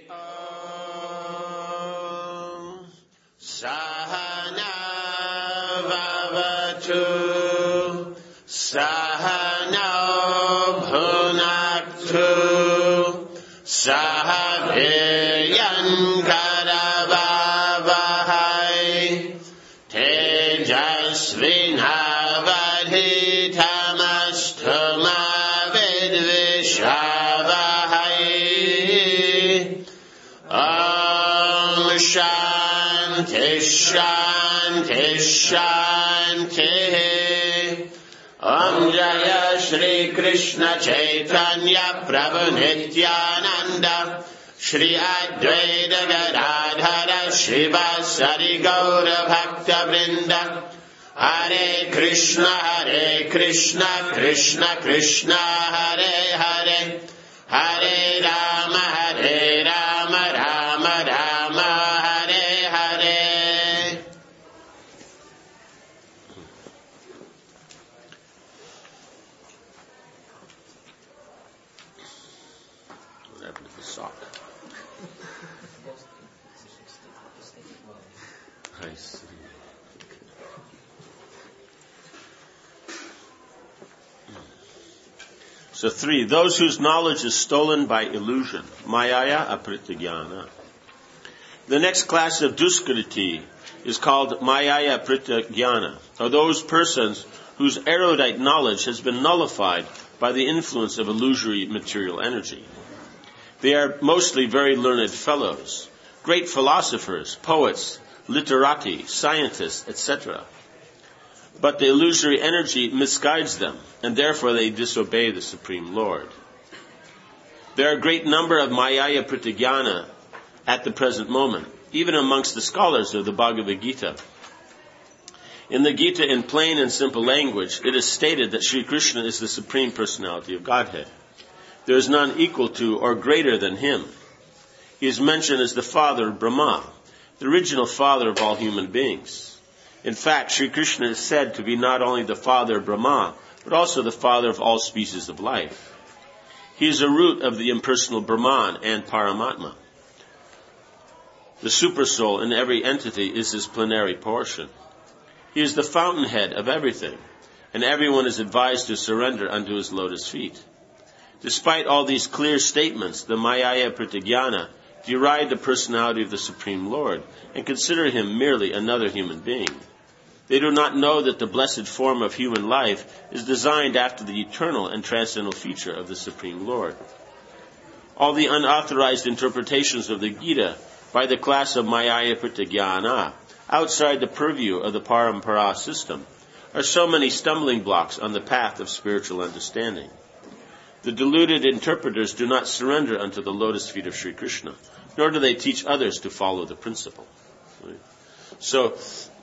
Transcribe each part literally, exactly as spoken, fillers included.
Om Sahana Vavatu Sahana Bhunaktu Sahaviryan Karavavahai Tejasvinavadhitamastu ma vidvishavahai Om Shanti Shanti Shanti Om Jaya Shri Krishna Chaitanya Prabhu Nityananda Shri Advaita Gadadhara Shivasari Gaura Bhakta Vrinda Hare Krishna Hare Krishna Krishna Krishna Hare Hare Hare Rama Hare Rama Rama Rama Hare Hare. What happened to the sock? I see. So three, those whose knowledge is stolen by illusion, mayaya apritagyana. The next class of duskriti is called mayaya apritagyana, or those persons whose erudite knowledge has been nullified by the influence of illusory material energy. They are mostly very learned fellows, great philosophers, poets, literati, scientists, et cetera. But the illusory energy misguides them, and therefore they disobey the Supreme Lord. There are a great number of mayaya pratigyana at the present moment, even amongst the scholars of the Bhagavad Gita. In the Gita, in plain and simple language, it is stated that Sri Krishna is the Supreme Personality of Godhead. There is none equal to or greater than him. He is mentioned as the father of Brahma, the original father of all human beings. In fact, Sri Krishna is said to be not only the father of Brahma, but also the father of all species of life. He is a root of the impersonal Brahman and Paramatma. The supersoul in every entity is his plenary portion. He is the fountainhead of everything, and everyone is advised to surrender unto his lotus feet. Despite all these clear statements, the mayaya pratigyana deride the personality of the Supreme Lord and consider him merely another human being. They do not know that the blessed form of human life is designed after the eternal and transcendental feature of the Supreme Lord. All the unauthorized interpretations of the Gita by the class of mayaya pratigyana, outside the purview of the parampara system, are so many stumbling blocks on the path of spiritual understanding. The deluded interpreters do not surrender unto the lotus feet of Sri Krishna, nor do they teach others to follow the principle. Right? So,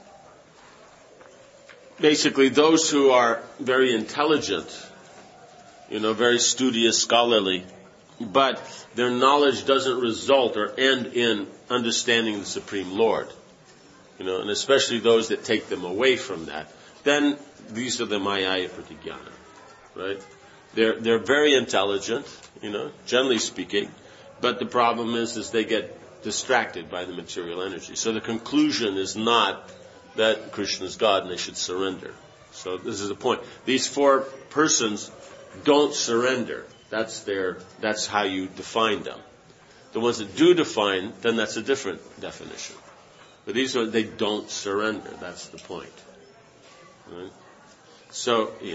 basically, those who are very intelligent, you know, very studious, scholarly, but their knowledge doesn't result or end in understanding the Supreme Lord, you know, and especially those that take them away from that, then these are the mayaya pratigyana, right? They're, they're very intelligent, you know, generally speaking, but the problem is, is they get distracted by the material energy. So the conclusion is not that Krishna is God and they should surrender. So this is the point. These four persons don't surrender. That's their, that's how you define them. The ones that do define, then that's a different definition. But these are, they don't surrender. That's the point. Right? So, yeah.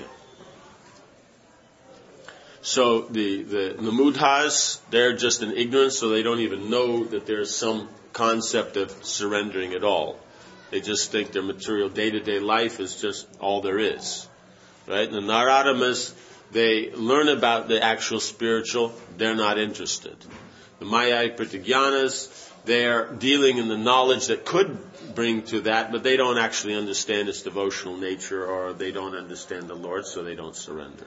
So the, the, the mudhas, they're just in ignorance, so they don't even know that there's some concept of surrendering at all. They just think their material day-to-day life is just all there is. Right? The Naradamas, they learn about the actual spiritual, they're not interested. The mayaya pratigyanas, they're dealing in the knowledge that could bring to that, but they don't actually understand its devotional nature, or they don't understand the Lord, so they don't surrender.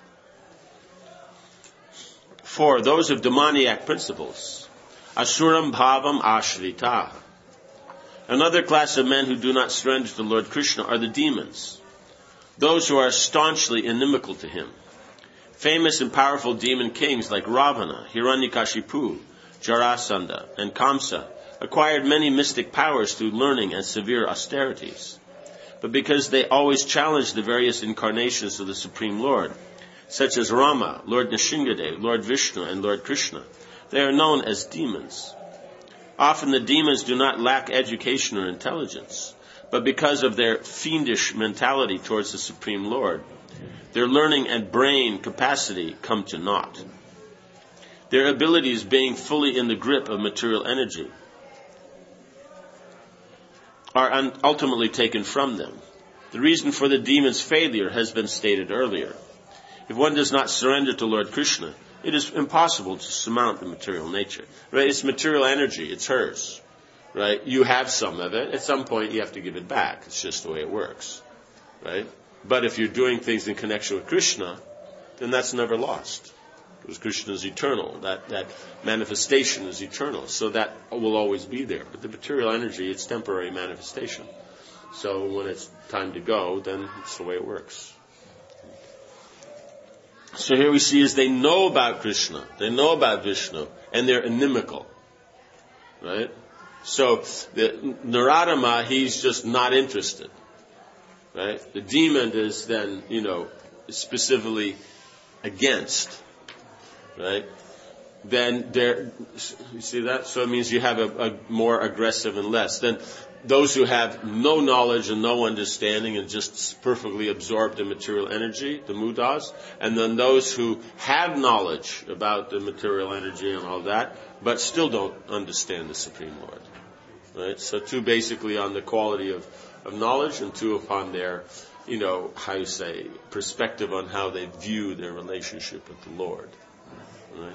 Four, those of demoniac principles. Asuram bhavam ashrita. Another class of men who do not surrender to the Lord Krishna are the demons. Those who are staunchly inimical to him. Famous and powerful demon kings like Ravana, Hiranyakashipu, Jarasandha, and Kamsa acquired many mystic powers through learning and severe austerities. But because they always challenged the various incarnations of the Supreme Lord, such as Rama, Lord Nrsingadev, Lord Vishnu, and Lord Krishna, they are known as demons. Often the demons do not lack education or intelligence, but because of their fiendish mentality towards the Supreme Lord, their learning and brain capacity come to naught. Their abilities being fully in the grip of material energy are un- ultimately taken from them. The reason for the demon's failure has been stated earlier. If one does not surrender to Lord Krishna, it is impossible to surmount the material nature. Right? It's material energy. It's hers. Right? You have some of it. At some point, you have to give it back. It's just the way it works. Right? But if you're doing things in connection with Krishna, then that's never lost. Because Krishna is eternal. That, that manifestation is eternal. So that will always be there. But the material energy, it's temporary manifestation. So when it's time to go, then it's the way it works. So here we see is they know about Krishna. They know about Vishnu. And they're inimical. Right? So the Naradama, he's just not interested. Right? The demon is then, you know, specifically against. Right? Then there, you see that? So it means you have a, a more aggressive and less. Then those who have no knowledge and no understanding and just perfectly absorbed in material energy, the mudas, and then those who have knowledge about the material energy and all that, but still don't understand the Supreme Lord. Right? So two basically on the quality of, of knowledge, and two upon their, you know, how you say, perspective on how they view their relationship with the Lord. Right?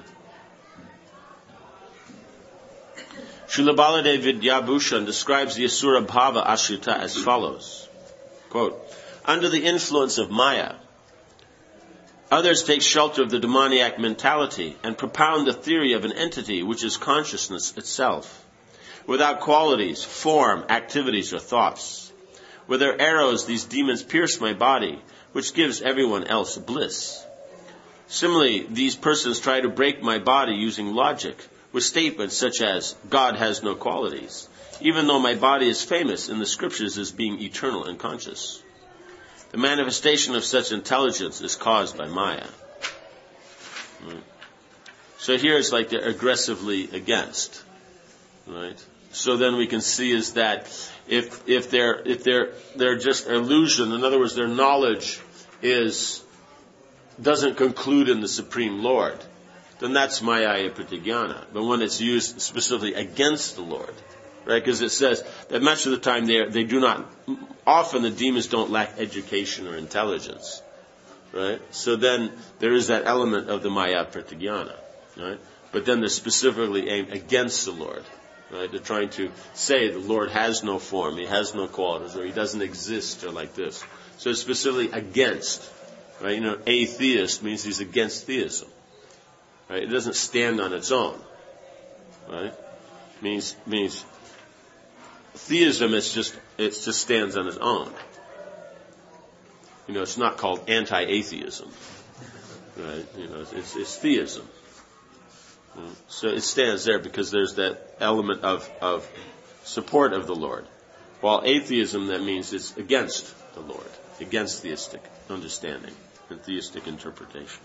Srila Baladev Vidyabhushan describes the Asura Bhava Ashrita as follows. Quote, under the influence of Maya, others take shelter of the demoniac mentality and propound the theory of an entity which is consciousness itself, without qualities, form, activities, or thoughts. With their arrows, these demons pierce my body, which gives everyone else bliss. Similarly, these persons try to break my body using logic, with statements such as, God has no qualities, even though my body is famous in the scriptures as being eternal and conscious. The manifestation of such intelligence is caused by Maya. Right. So here it's like they're aggressively against. Right? So then we can see is that if if they're if they're they're just illusion, in other words, their knowledge is doesn't conclude in the Supreme Lord, then that's Maya Pratigyana. But when it's used specifically against the Lord, right? Because it says that much of the time they they do not, often the demons don't lack education or intelligence, right? So then there is that element of the Maya Pratigyana, right? But then they're specifically aimed against the Lord, right? They're trying to say the Lord has no form, He has no qualities, or He doesn't exist, or like this. So it's specifically against, right? You know, atheist means he's against theism. Right? It doesn't stand on its own. Right? Means means theism it's just it just stands on its own. You know, it's not called anti-atheism. Right? You know, it's it's theism. So it stands there because there's that element of, of support of the Lord. While atheism, that means it's against the Lord, against theistic understanding and theistic interpretation.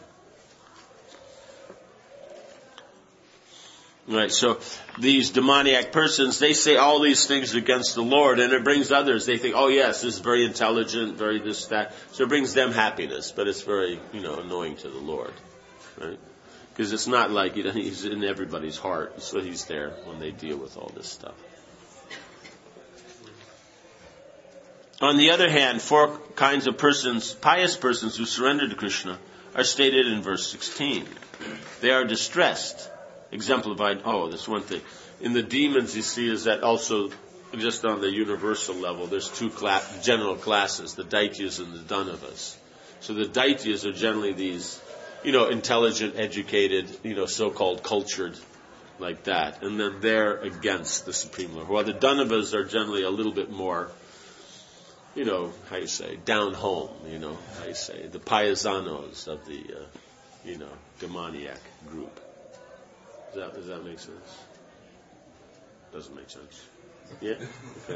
Right, so these demoniac persons, they say all these things against the Lord, and it brings others. They think, oh yes, this is very intelligent, very this, that. So it brings them happiness, but it's very, you know, annoying to the Lord. Right? Because it's not like, you know, He's in everybody's heart, so He's there when they deal with all this stuff. On the other hand, four kinds of persons, pious persons who surrender to Krishna, are stated in verse sixteen. They are distressed, exemplified, oh, that's one thing. In the demons, you see, is that also, just on the universal level, there's two cla- general classes, the Daityas and the Danavas. So the Daityas are generally these, you know, intelligent, educated, you know, so-called cultured, like that. And then they're against the Supreme Lord. While the Danavas are generally a little bit more, you know, how you say, down home, you know, how you say, the paisanos of the, uh, you know, demoniac group. Does that, does that make sense? Doesn't make sense. Yeah? Okay.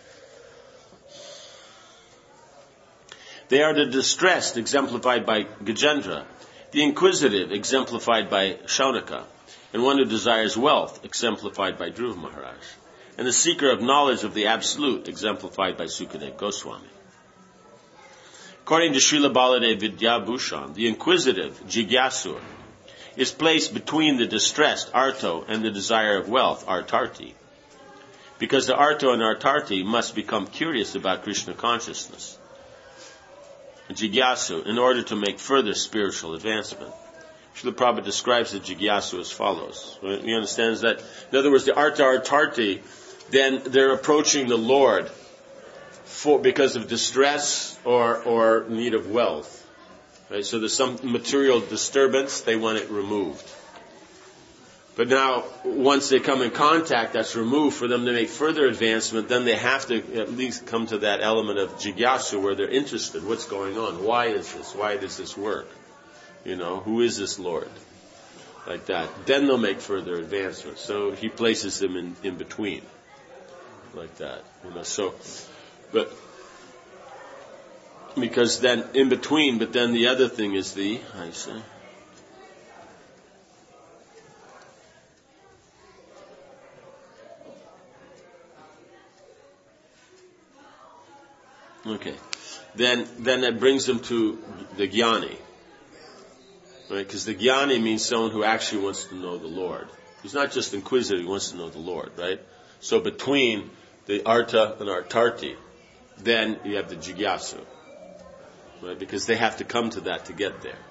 They are the distressed, exemplified by Gajendra, the inquisitive, exemplified by Shaunaka, and one who desires wealth, exemplified by Dhruva Maharaj, and the seeker of knowledge of the Absolute, exemplified by Sukadeva Goswami. According to Srila Baladev Vidyabhushan, the inquisitive, Jigyasur, is placed between the distressed, Arto, and the desire of wealth, Artarti, because the Arto and Artarti must become curious about Krishna consciousness, Jigyasu, in order to make further spiritual advancement. Srila Prabhupada describes the Jigyasu as follows. He understands that, in other words, the Arta Artarti, then they're approaching the Lord for because of distress or, or need of wealth. Right? So there's some material disturbance, they want it removed. But now, once they come in contact, that's removed, for them to make further advancement, then they have to at least come to that element of jigyasu where they're interested. What's going on? Why is this? Why does this work? You know, who is this Lord? Like that. Then they'll make further advancement. So he places them in, in between. Like that. You know, so, but, because then in between, but then the other thing is the, I say, okay. Then, then that brings them to the Jnani. Right? Because the Jnani means someone who actually wants to know the Lord. He's not just inquisitive, he wants to know the Lord, right? So between the Arta and Artarti, then you have the Jigyasu. Right? Because they have to come to that to get there.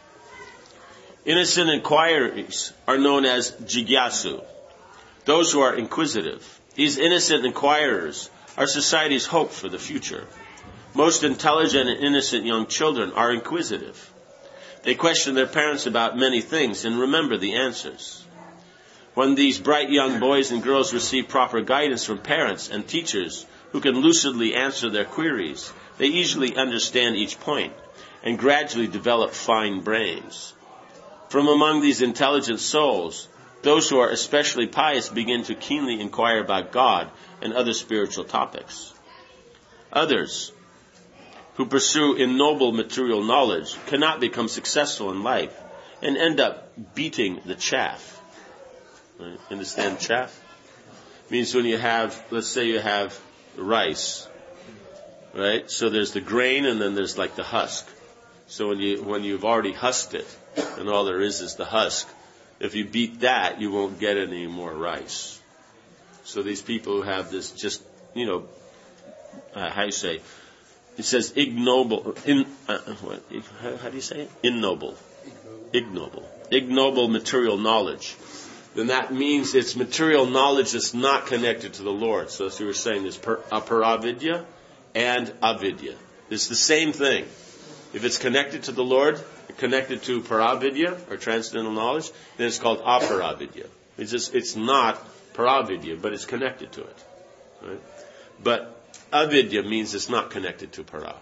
Innocent inquiries are known as Jigyasu. Those who are inquisitive. These innocent inquirers are society's hope for the future. Most intelligent and innocent young children are inquisitive. They question their parents about many things and remember the answers. When these bright young boys and girls receive proper guidance from parents and teachers who can lucidly answer their queries, they easily understand each point and gradually develop fine brains. From among these intelligent souls, those who are especially pious begin to keenly inquire about God and other spiritual topics. Others, who pursue ignoble material knowledge, cannot become successful in life and end up beating the chaff. Right? Understand chaff? Means when you have, let's say you have rice, right? So there's the grain and then there's like the husk. So when you, when you've already husked it and all there is is the husk, if you beat that, you won't get any more rice. So these people who have this just, you know, uh, how do you say, it says ignoble, in, uh, what, how, how do you say it? Ignoble. Ignoble. Ignoble material knowledge. Then that means it's material knowledge that's not connected to the Lord. So as we were saying, there's per, aparavidya and avidya. It's the same thing. If it's connected to the Lord, connected to paravidya, or transcendental knowledge, then it's called aparavidya. It's just, it's not paravidya, but it's connected to it. Right? But avidya means it's not connected to para.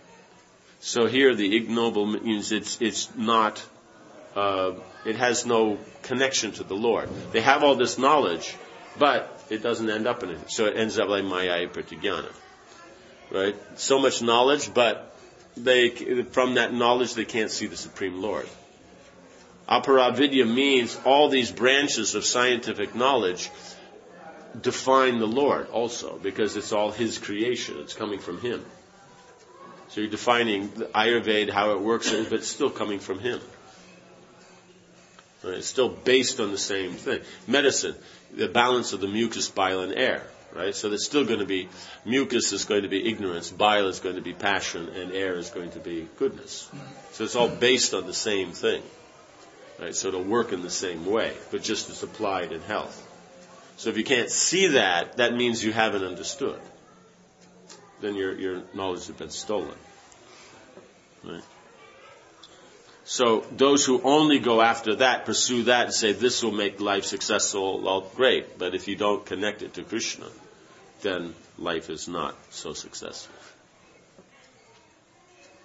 So here the ignoble means it's it's not, uh, it has no connection to the Lord. They have all this knowledge, but it doesn't end up in it. So it ends up like Maya Pratigyana. Right? So much knowledge, but they, from that knowledge they can't see the Supreme Lord. Aparavidya means all these branches of scientific knowledge define the Lord also, because it's all His creation. It's coming from Him. So you're defining the Ayurveda, how it works, but it's still coming from Him. Right? It's still based on the same thing. Medicine, the balance of the mucus, bile, and air. Right? So there's still going to be, mucus is going to be ignorance, bile is going to be passion, and air is going to be goodness. So it's all based on the same thing. Right? So it'll work in the same way, but just as applied in health. So if you can't see that, that means you haven't understood. Then your your knowledge has been stolen. Right? So those who only go after that, pursue that, and say this will make life successful, well, great. But if you don't connect it to Krishna, then life is not so successful.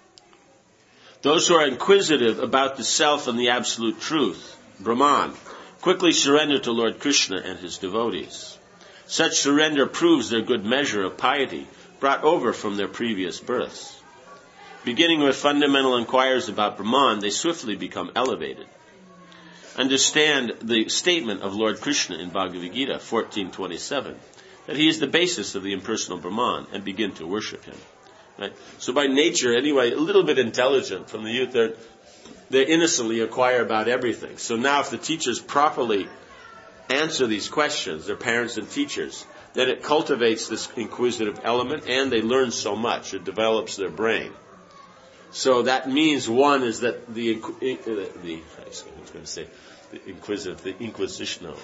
Those who are inquisitive about the self and the absolute truth, Brahman, quickly surrender to Lord Krishna and his devotees. Such surrender proves their good measure of piety brought over from their previous births. Beginning with fundamental inquiries about Brahman, they swiftly become elevated. Understand the statement of Lord Krishna in Bhagavad Gita fourteen twenty-seven, that he is the basis of the impersonal Brahman, and begin to worship him. Right? So by nature, anyway, a little bit intelligent from the youth, they're, they innocently acquire about everything. So now if the teachers properly answer these questions, their parents and teachers, then it cultivates this inquisitive element, and they learn so much. It develops their brain. So that means, one, is that the, the, the I was going to say, the inquisitive, the inquisition, no.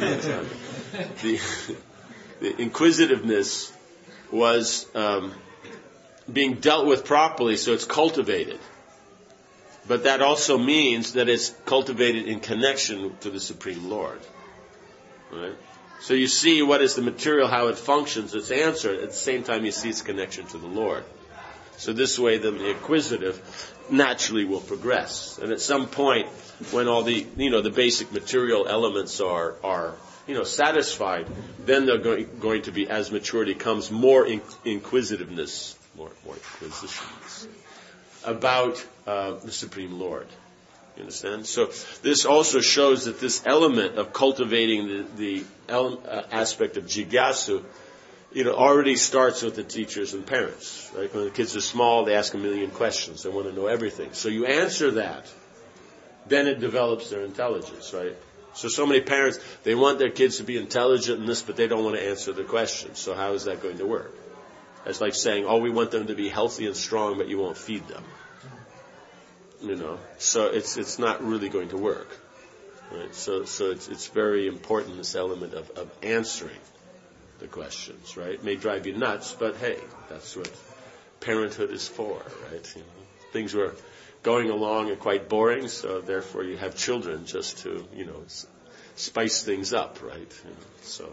the, the inquisitiveness was um, being dealt with properly, so it's cultivated. But that also means that it's cultivated in connection to the Supreme Lord. Right? So you see what is the material, how it functions, its answer, at the same time you see its connection to the Lord. So this way then the inquisitive naturally will progress. And at some point when all the, you know, the basic material elements are, are you know, satisfied, then they're going, going to be, as maturity comes, more in, inquisitiveness, more, more inquisitions about uh, the Supreme Lord. You understand? So this also shows that this element of cultivating the, the ele- uh, aspect of jigyasu, you know, already starts with the teachers and parents. Right? When the kids are small, they ask a million questions. They want to know everything. So you answer that, then it develops their intelligence, right? So so many parents, they want their kids to be intelligent in this, but they don't want to answer the questions. So how is that going to work? That's like saying, oh, we want them to be healthy and strong, but you won't feed them. You know, so it's it's not really going to work, right? So so it's it's very important, this element of, of answering the questions, right? It may drive you nuts, but hey, that's what parenthood is for, right? You know, things were going along and quite boring, so therefore you have children just to, you know, spice things up, right? You know, so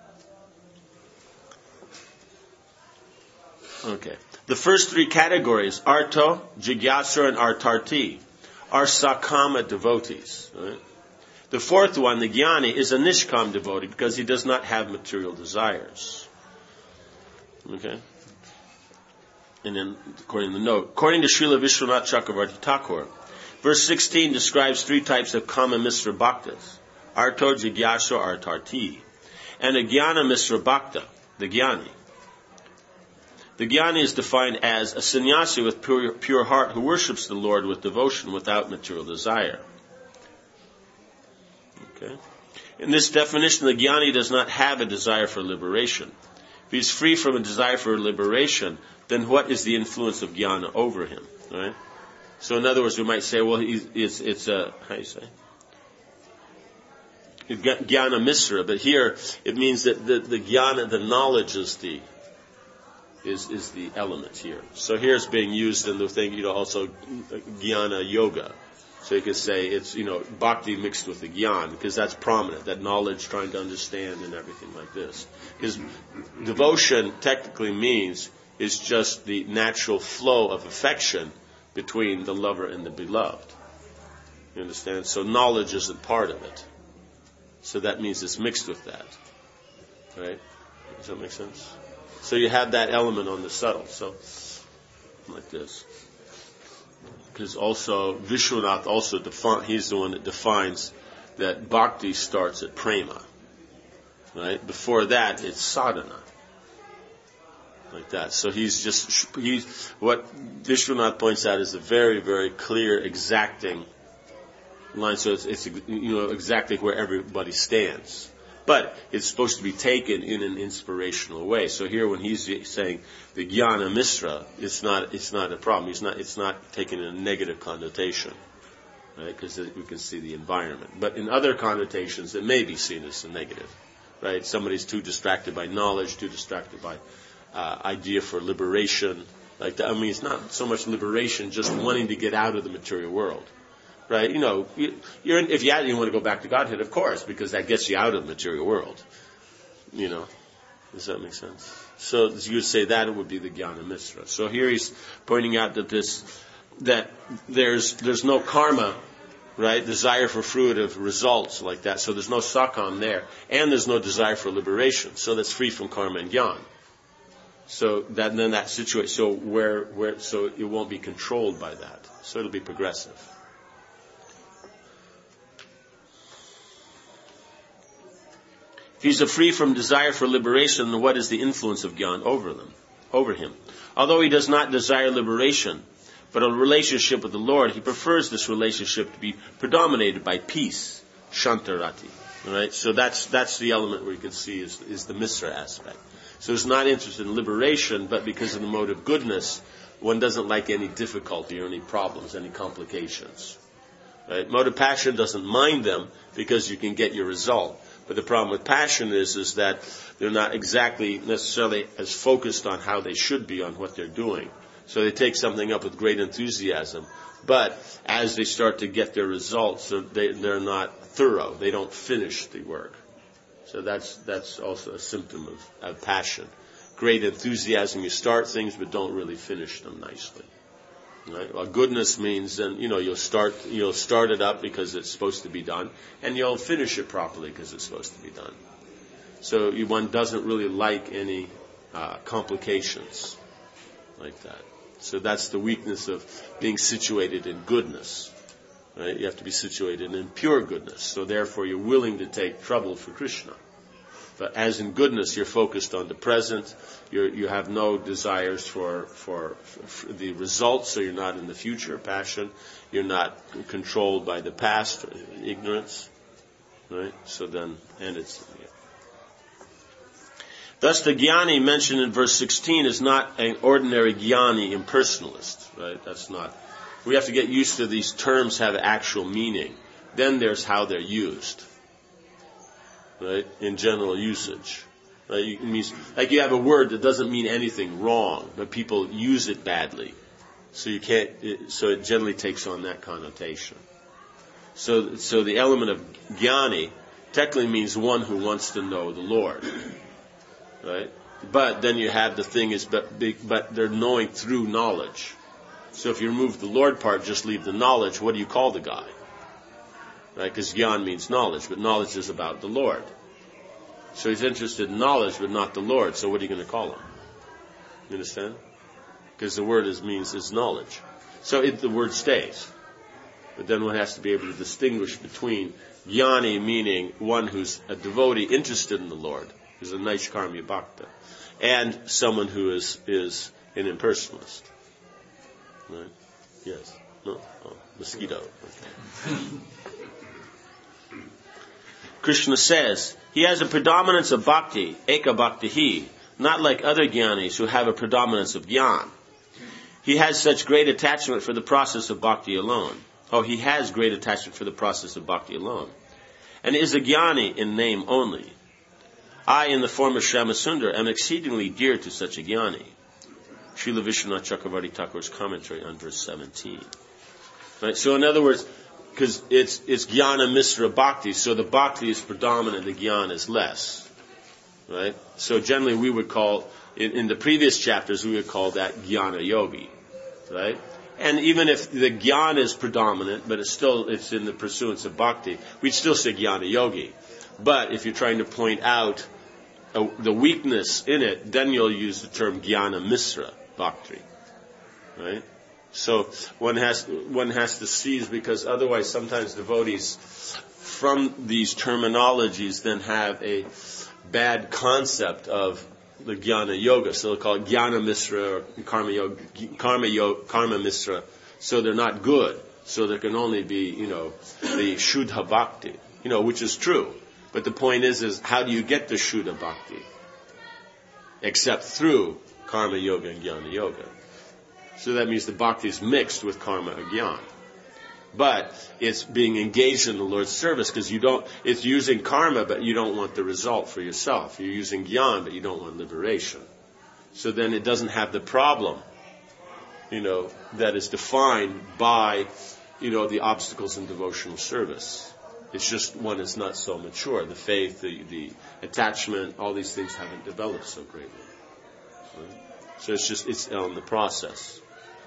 okay. The first three categories, Arto, Jigyasur, and Artarti, are Sakama devotees. Right? The fourth one, the Jnani, is a Nishkam devotee because he does not have material desires. Okay? And then, according to the note, according to Srila Vishwanath Chakravarti Thakur, verse sixteen describes three types of Kama Misra Bhaktas, Arto, Jigyasur, Artarti, and a Jnana Misra Bhakta, the Jnani. The Jnani is defined as a sannyasi with pure, pure heart who worships the Lord with devotion without material desire. Okay. In this definition, the Jnani does not have a desire for liberation. If he's free from a desire for liberation, then what is the influence of Jnana over him? Right? So in other words, we might say, well, he's, it's, it's a, how do you say? Jnana Misra, but here it means that the, the Jnana, the knowledge is the Is, is the element here. So here it's being used in the thing, you know, also Jnana Yoga. So you could say it's, you know, bhakti mixed with the Jnana, because that's prominent, that knowledge, trying to understand and everything like this. Because devotion technically means is just the natural flow of affection between the lover and the beloved. You understand? So knowledge isn't part of it. So that means it's mixed with that. Right? Does that make sense? So you have that element on the subtle. So, like this. Because also, Vishwanath also defines, he's the one that defines that bhakti starts at prema. Right? Before that, it's sadhana. Like that. So he's just, he's, what Vishwanath points out is a very, very clear, exacting line. So it's, it's, you know, exactly where everybody stands. But it's supposed to be taken in an inspirational way. So here, when he's saying the Jnana Misra, it's not it's not a problem. He's not it's not taken in a negative connotation, right? Because we can see the environment. But in other connotations, it may be seen as a negative, right? Somebody's too distracted by knowledge, too distracted by uh, idea for liberation, like that. I mean, it's not so much liberation, just wanting to get out of the material world. Right, you know, you're in, if you, you want to go back to Godhead, of course, because that gets you out of the material world. You know, does that make sense? So you would say that it would be the Jnana Misra. So here he's pointing out that this, that there's there's no karma, right? Desire for fruit of results like that. So there's no sakam there. And there's no desire for liberation. So that's free from karma and gyan. So that, then that situation, so where, where, so it won't be controlled by that. So it'll be progressive. If he's free from desire for liberation, then what is the influence of gyan over them, over him? Although he does not desire liberation, but a relationship with the Lord, he prefers this relationship to be predominated by peace, shantarati. Right? So that's that's the element where you can see is, is the misra aspect. So he's not interested in liberation, but because of the mode of goodness, one doesn't like any difficulty or any problems, any complications. Right? Mode of passion doesn't mind them because you can get your result. But the problem with passion is, is that they're not exactly necessarily as focused on how they should be on what they're doing. So they take something up with great enthusiasm. But as they start to get their results, they, they're not thorough. They don't finish the work. So that's that's also a symptom of, of passion. Great enthusiasm. You start things but don't really finish them nicely. Right? Well, goodness means then, you know, you'll start you'll start it up because it's supposed to be done, and you'll finish it properly because it's supposed to be done. So you, one doesn't really like any uh, complications like that. So that's the weakness of being situated in goodness. Right? You have to be situated in pure goodness. So therefore you're willing to take trouble for Krishna. But as in goodness, you're focused on the present. You're, you have no desires for, for, for the results, so you're not in the future, passion. You're not controlled by the past, ignorance. Right? So then, and it's... Yeah. Thus the jnani mentioned in verse sixteen is not an ordinary jnani impersonalist. Right? That's not... We have to get used to these terms have actual meaning. Then there's how they're used. Right? In general usage. Right? It means, like you have a word that doesn't mean anything wrong, but people use it badly. So you can't, it, so it generally takes on that connotation. So, so the element of jnani technically means one who wants to know the Lord. Right? But then you have the thing is, but, but they're knowing through knowledge. So if you remove the Lord part, just leave the knowledge, what do you call the guy? Right? Because gyan means knowledge, but knowledge is about the Lord. So he's interested in knowledge, but not the Lord. So what are you going to call him? You understand? Because the word is means is knowledge. So it, the word stays. But then one has to be able to distinguish between jnani, meaning one who's a devotee interested in the Lord, who's a Naishkarmya Bhakta, and someone who is, is an impersonalist. Right? Yes. No? Oh, mosquito. Okay. Krishna says, he has a predominance of bhakti, eka bhakti, not like other jnanis who have a predominance of jnana. He has such great attachment for the process of bhakti alone. Oh, he has great attachment for the process of bhakti alone. And is a jnani in name only. I, in the form of Shyamasundar, am exceedingly dear to such a jnani. Srila Vishwanath Chakravarti Thakur's commentary on verse seventeen. Right? So in other words, because it's it's jnana misra bhakti, so the bhakti is predominant, the jnana is less. Right? So generally we would call, in, in the previous chapters, we would call that jnana yogi. Right? And even if the jnana is predominant, but it's still, it's in the pursuance of bhakti, we'd still say jnana yogi. But if you're trying to point out uh, the weakness in it, then you'll use the term jnana misra bhakti. Right? So one has one has to seize, because otherwise sometimes devotees from these terminologies then have a bad concept of the jnana yoga. So they'll call it jnana misra or karma yoga, karma yoga, karma misra. So they're not good. So there can only be, you know, the shuddha bhakti, you know, which is true. But the point is, is how do you get the shuddha bhakti? Except through karma yoga and jnana yoga. So that means the bhakti is mixed with karma and jnana. But it's being engaged in the Lord's service, because you don't, it's using karma, but you don't want the result for yourself. You're using jnana, but you don't want liberation. So then it doesn't have the problem, you know, that is defined by, you know, the obstacles in devotional service. It's just one is not so mature. The faith, the, the attachment, all these things haven't developed so greatly. Right? So it's just, it's on the process.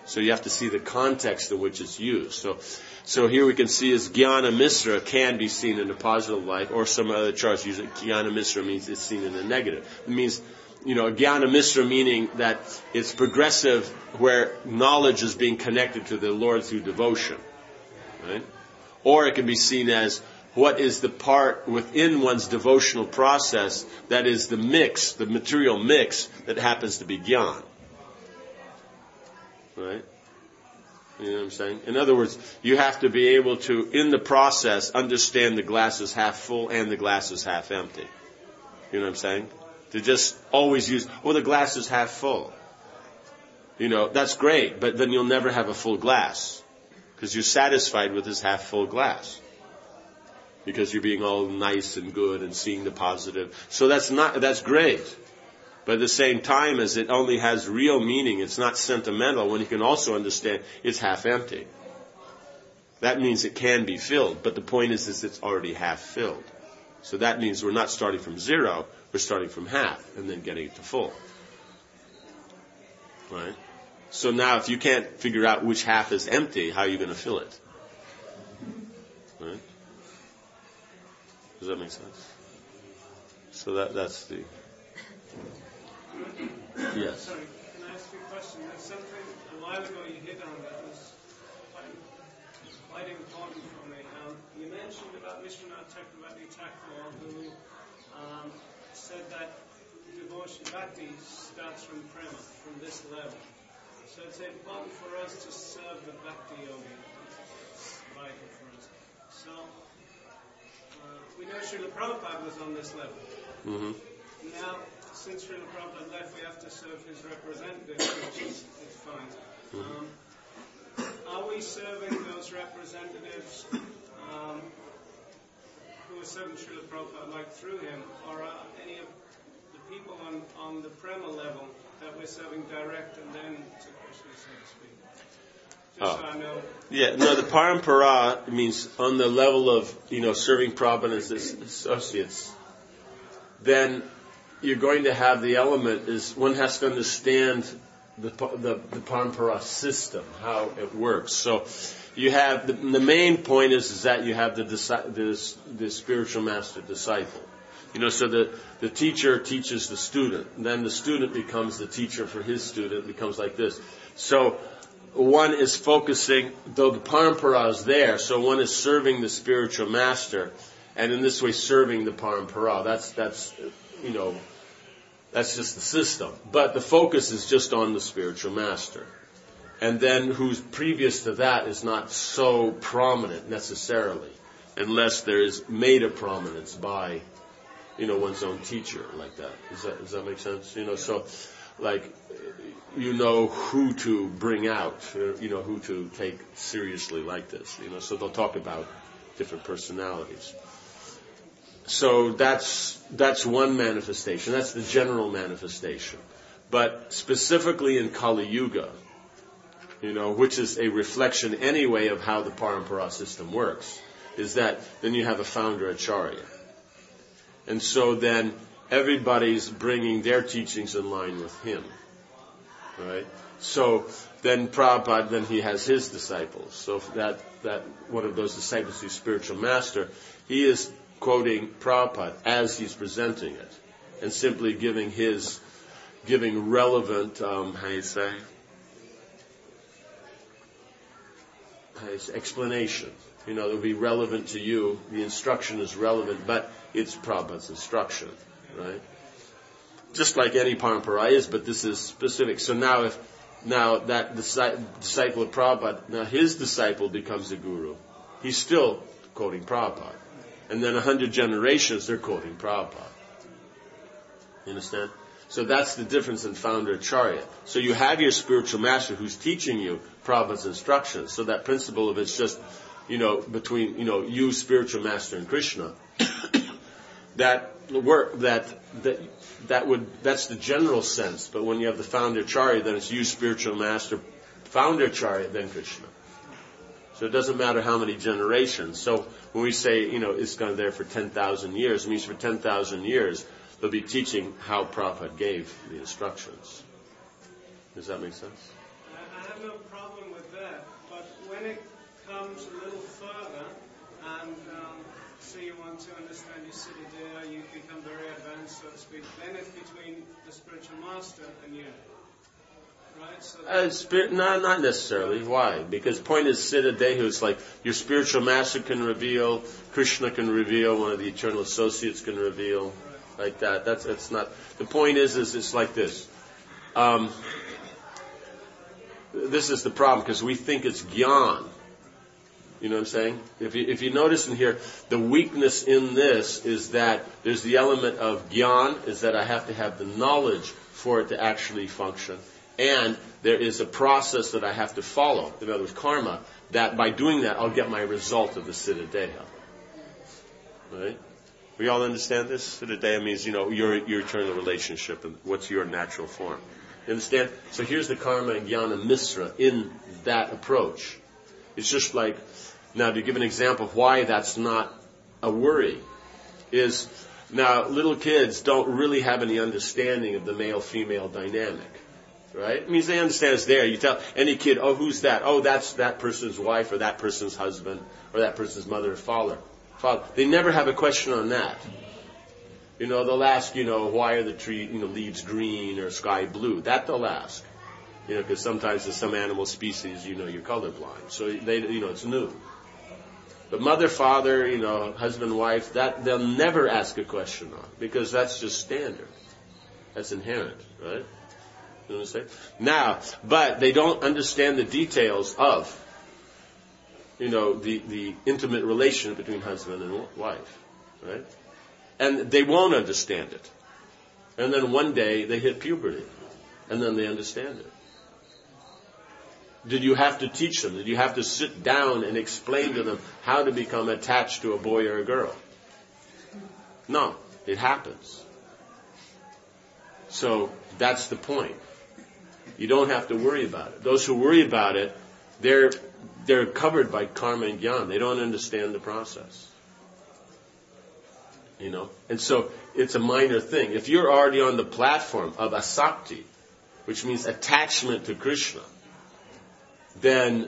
So you have to see the context in which it's used. So, so here we can see is Jnana Misra can be seen in a positive light, or some other charts use it. Jnana Misra means it's seen in a negative. It means, you know, Jnana Misra meaning that it's progressive, where knowledge is being connected to the Lord through devotion, right? Or it can be seen as what is the part within one's devotional process that is the mix, the material mix that happens to be Jnana. Right? You know what I'm saying? In other words, you have to be able to, in the process, understand the glass is half full and the glass is half empty. You know what I'm saying? To just always use, oh, the glass is half full. You know, that's great, but then you'll never have a full glass. Because you're satisfied with this half full glass. Because you're being all nice and good and seeing the positive. So that's not, that's great. But at the same time as it only has real meaning, it's not sentimental, when you can also understand it's half empty. That means it can be filled, but the point is, is it's already half filled. So that means we're not starting from zero, we're starting from half and then getting it to full. Right? So now if you can't figure out which half is empty, how are you going to fill it? Right? Does that make sense? So that that's the... Yes. Sorry, can I ask you a question? There's something a while ago you hit on that was quite, quite important for me. Um, you mentioned about Vishwanath Chakravarti Thakur, who um, said that devotion bhakti starts from prema, from this level. So it's important for us to serve the bhakti yogi. It's vital for us. So uh, we know Srila Prabhupada was on this level. Mm-hmm. Now, since Srila Prabhupada left, we have to serve his representatives, which is, is fine. Um, are we serving those representatives um, who are serving Srila Prabhupada like through him, or are any of the people on, on the prema level that we're serving direct and then to Krishna, so to speak? Just oh. so I know. Yeah, no, the parampara means on the level of, you know, serving Prabhupada as his associates, then you're going to have the element is one has to understand the the, the parampara system, how it works. So you have the, the main point is, is that you have the, the the spiritual master disciple. You know, so the the teacher teaches the student, and then the student becomes the teacher for his student. It becomes like this. So one is focusing, though the parampara is there, so one is serving the spiritual master, and in this way serving the parampara. That's that's you know. That's just the system. But the focus is just on the spiritual master. And then who's previous to that is not so prominent necessarily, unless there is made a prominence by, you know, one's own teacher like that. Does that, does that make sense? You know, so like, you know who to bring out, you know, who to take seriously like this, you know, so they'll talk about different personalities. So that's that's one manifestation. That's the general manifestation. But specifically in Kali Yuga, you know, which is a reflection anyway of how the parampara system works, is that then you have a founder acharya. And so then everybody's bringing their teachings in line with him. Right? So then Prabhupada, then he has his disciples. So that, that one of those disciples who's spiritual master, he is quoting Prabhupada as he's presenting it, and simply giving his, giving relevant, um, how you say, how you say, explanation. You know, it'll be relevant to you. The instruction is relevant, but it's Prabhupada's instruction, right? Just like any parampara is, but this is specific. So now, if now that disciple of Prabhupada, now his disciple becomes a guru, he's still quoting Prabhupada. And then a hundred generations, they're quoting Prabhupada. You understand? So that's the difference in founder acharya. So you have your spiritual master who's teaching you Prabhupada's instructions. So that principle of it's just, you know, between, you know, you, spiritual master, and Krishna. that work, that, that, that would, that's the general sense. But when you have the founder acharya, then it's you, spiritual master, founder acharya, then Krishna. So it doesn't matter how many generations. So when we say, you know, it's gone there for ten thousand years, it means for ten thousand years, they'll be teaching how Prabhupada gave the instructions. Does that make sense? I have got no problem with that. But when it comes a little further, and um, so you want to understand your Siddha Deha, you become very advanced, so to speak, then it's between the spiritual master and you. Right? So uh, spirit, no, not necessarily. Why? Because point is Siddha Deha is like your spiritual master can reveal, Krishna can reveal, one of the eternal associates can reveal, right. Like that. That's that's not. The point is, is it's like this. Um, this is the problem because we think it's gyan. You know what I'm saying? If you, if you notice in here, the weakness in this is that there's the element of gyan, is that I have to have the knowledge for it to actually function. And there is a process that I have to follow, in other words, karma, that by doing that, I'll get my result of the Siddha Deha. Right? We all understand this? Siddha Deha means, you know, your, your eternal relationship and what's your natural form. You understand? So here's the karma and jnana misra in that approach. It's just like, now to give an example of why that's not a worry, is now little kids don't really have any understanding of the male-female dynamic. Right? It means they understand it's there. You tell any kid, oh, who's that? Oh, that's that person's wife or that person's husband or that person's mother or father. Father. They never have a question on that. You know, they'll ask, you know, why are the tree, you know, leaves green or sky blue? That they'll ask. You know, because sometimes in some animal species, you know, you're colorblind. So they, you know, it's new. But mother, father, you know, husband, wife, that they'll never ask a question on because that's just standard. That's inherent, right? You know what I'm saying? Now, but they don't understand the details of, you know, the, the intimate relationship between husband and wife, right? And they won't understand it. And then one day they hit puberty, and then they understand it. Did you have to teach them? Did you have to sit down and explain to them how to become attached to a boy or a girl? No, it happens. So that's the point. You don't have to worry about it. Those who worry about it, they're they're covered by karma and jnana. They don't understand the process. You know? And so it's a minor thing. If you're already on the platform of asakti, which means attachment to Krishna, then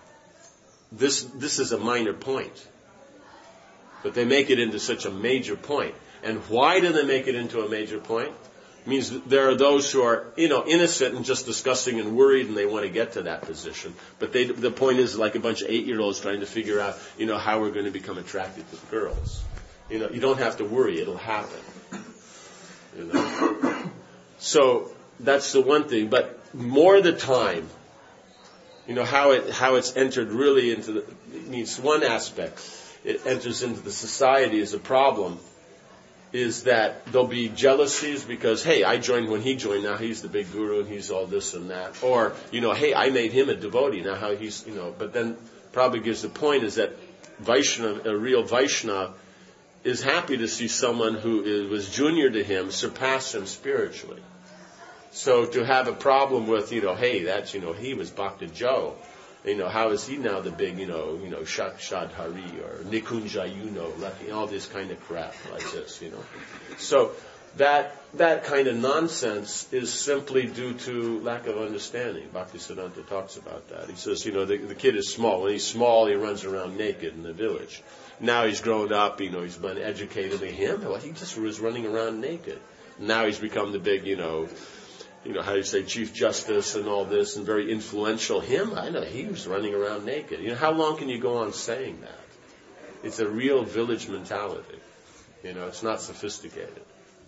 this this is a minor point. But they make it into such a major point. And why do they make it into a major point? It means that there are those who are, you know, innocent and just discussing and worried and they want to get to that position. But they, the point is like a bunch of eight-year-olds trying to figure out, you know, how we're going to become attracted to girls. You know, you don't have to worry. It'll happen. You know. So that's the one thing. But more the time, you know, how it how it's entered really into the, it means one aspect. It enters into the society as a problem. Is that there'll be jealousies because, hey, I joined when he joined, now he's the big guru and he's all this and that. Or, you know, hey, I made him a devotee, now how he's, you know, but then probably gives the point is that Vaishnava, a real Vaishnava, is happy to see someone who is, was junior to him surpass him spiritually. So to have a problem with, you know, hey, that's, you know, he was Bhakta Joe. You know, how is he now the big, you know, you know, Shakshad Hari or Nikunja, you know, lucky, all this kind of crap like this, you know. So that that kind of nonsense is simply due to lack of understanding. Bhaktisiddhanta talks about that. He says, you know, the, the kid is small. When he's small, he runs around naked in the village. Now he's grown up, you know, he's been educated. Him, well, he just was running around naked. Now he's become the big, you know, you know, how do you say, Chief Justice and all this, and very influential. Him, I know, he was running around naked. You know, how long can you go on saying that? It's a real village mentality. You know, it's not sophisticated.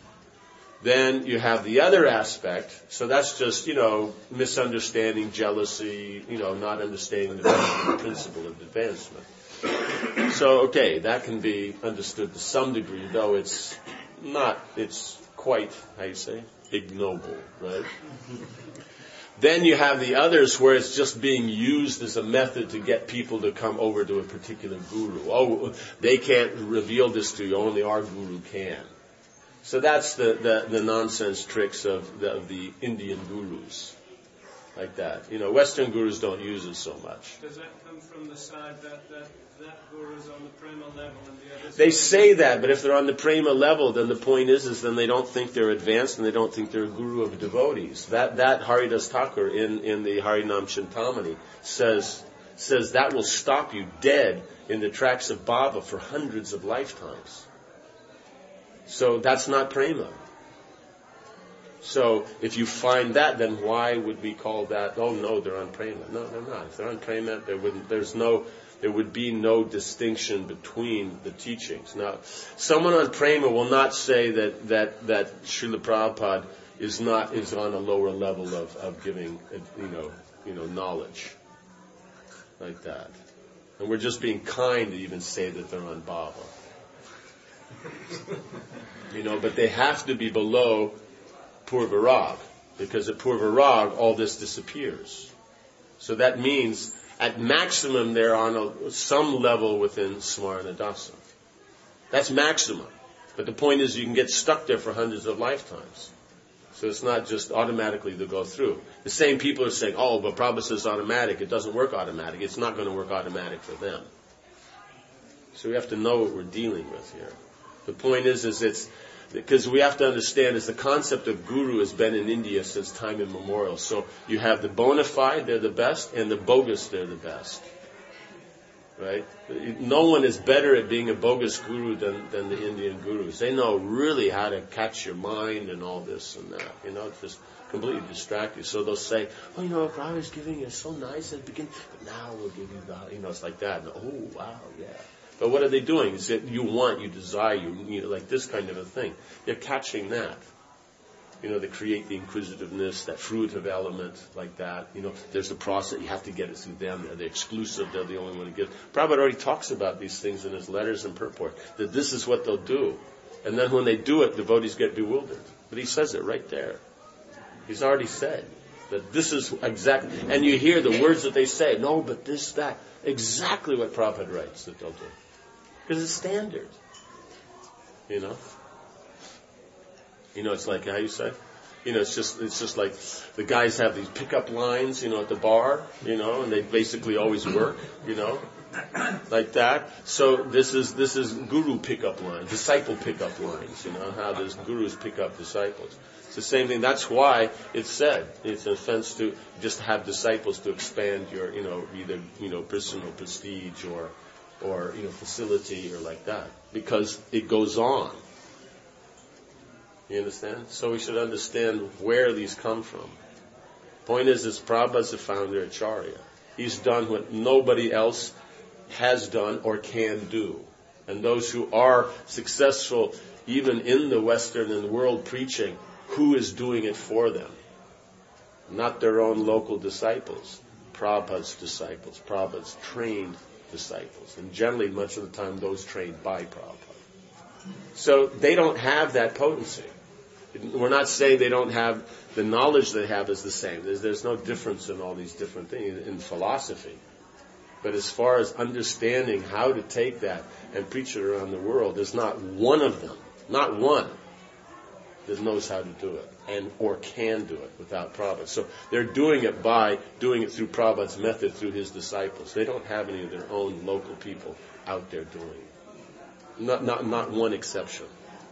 Then you have the other aspect, so that's just, you know, misunderstanding, jealousy, you know, not understanding the principle of advancement. So, okay, that can be understood to some degree, though it's not, it's quite, how you say, ignoble, right? Then you have the others where it's just being used as a method to get people to come over to a particular guru. Oh, they can't reveal this to you, only our guru can. So that's the, the, the nonsense tricks of the, of the Indian gurus. like that. You know, Western gurus don't use it so much. Does that come from the side that that, that guru is on the prema level and the others? They say that, but if they're on the prema level, then the point is, is then they don't think they're advanced and they don't think they're a guru of devotees. That that Haridas Thakur in, in the Harinam Chintamani says says that will stop you dead in the tracks of Baba for hundreds of lifetimes. So that's not prema. So if you find that, then why would we call that? Oh no, they're on prema. No, they're not. If they're on prema, there wouldn't. There's no. There would be no distinction between the teachings. Now, someone on prema will not say that that that Srila Prabhupada is not is on a lower level of of giving you know you know knowledge like that. And we're just being kind to even say that they're on Baba. You know, but they have to be below Purvarag, because at Purvarag all this disappears. So that means at maximum they're on a, some level within Smarana Dasa. That's maximum. But the point is you can get stuck there for hundreds of lifetimes. So it's not just automatically to go through. The same people are saying, oh, but Prabhupada says automatic. It doesn't work automatic. It's not going to work automatic for them. So we have to know what we're dealing with here. The point is, is it's, because we have to understand is the concept of guru has been in India since time immemorial. So you have the bona fide, they're the best, and the bogus, they're the best. Right? No one is better at being a bogus guru than, than the Indian gurus. They know really how to catch your mind and all this and that. You know, just completely distract you. So they'll say, oh, you know, Prabhupada is giving you so nice at the beginning, but now we'll give you the, you know, it's like that. And, oh, wow, yeah. But what are they doing? It's that you want, you desire, you need, like this kind of a thing. They're catching that. You know, they create the inquisitiveness, that fruitive element, like that. You know, there's a process, you have to get it through them. They're the exclusive, they're the only one to give. Prabhupada already talks about these things in his letters and purport, that this is what they'll do. And then when they do it, devotees get bewildered. But he says it right there. He's already said that this is exactly, and you hear the words that they say, no, but this, that, exactly what Prabhupada writes that they'll do. Because it's standard. You know? You know, it's like how you say, you know, it's just it's just like the guys have these pickup lines, you know, at the bar, you know, and they basically always work, you know, like that. So this is this is guru pickup lines, disciple pickup lines, you know, how does gurus pick up disciples. It's the same thing. That's why it's said it's an offense to just have disciples to expand your, you know, either you know personal prestige or or you know facility or like that, because it goes on. You understand? So we should understand where these come from. Point is, is Prabhupada's the founder Acharya. He's done what nobody else has done or can do. And those who are successful, even in the Western and the world preaching, who is doing it for them? Not their own local disciples. Prabhupada's disciples. Prabhupada's trained disciples. And generally, much of the time, those trained by Prabhupada. So they don't have that potency. We're not saying they don't have, the knowledge they have is the same. There's, there's no difference in all these different things in philosophy. But as far as understanding how to take that and preach it around the world, there's not one of them, not one, that knows how to do it and or can do it without Prabhupada. So they're doing it by doing it through Prabhupada's method, through his disciples. They don't have any of their own local people out there doing it. Not, not, not one exception.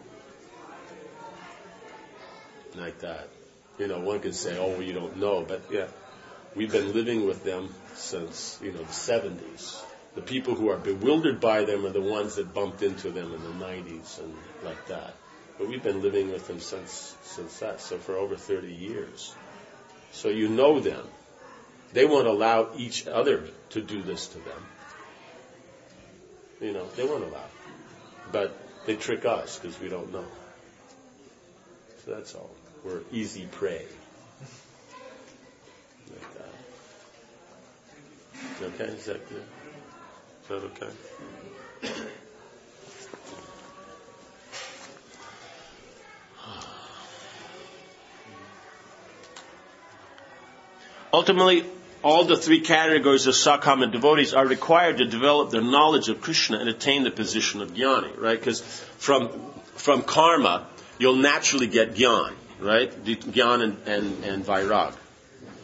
Like that. You know, one could say, oh, well, you don't know. But yeah, we've been living with them since, you know, the seventies. The people who are bewildered by them are the ones that bumped into them in the nineties and like that. But we've been living with them since, since that. So for over thirty years. So you know them. They won't allow each other to do this to them. You know, they won't allow. But they trick us because we don't know. So that's all. We're easy prey. Like that. Okay? Is that good? Is that okay? Ultimately, all the three categories of Sakama devotees are required to develop their knowledge of Krishna and attain the position of jnani, right? Because from from karma, you'll naturally get jnana, right? Jnana and, and, and vairag.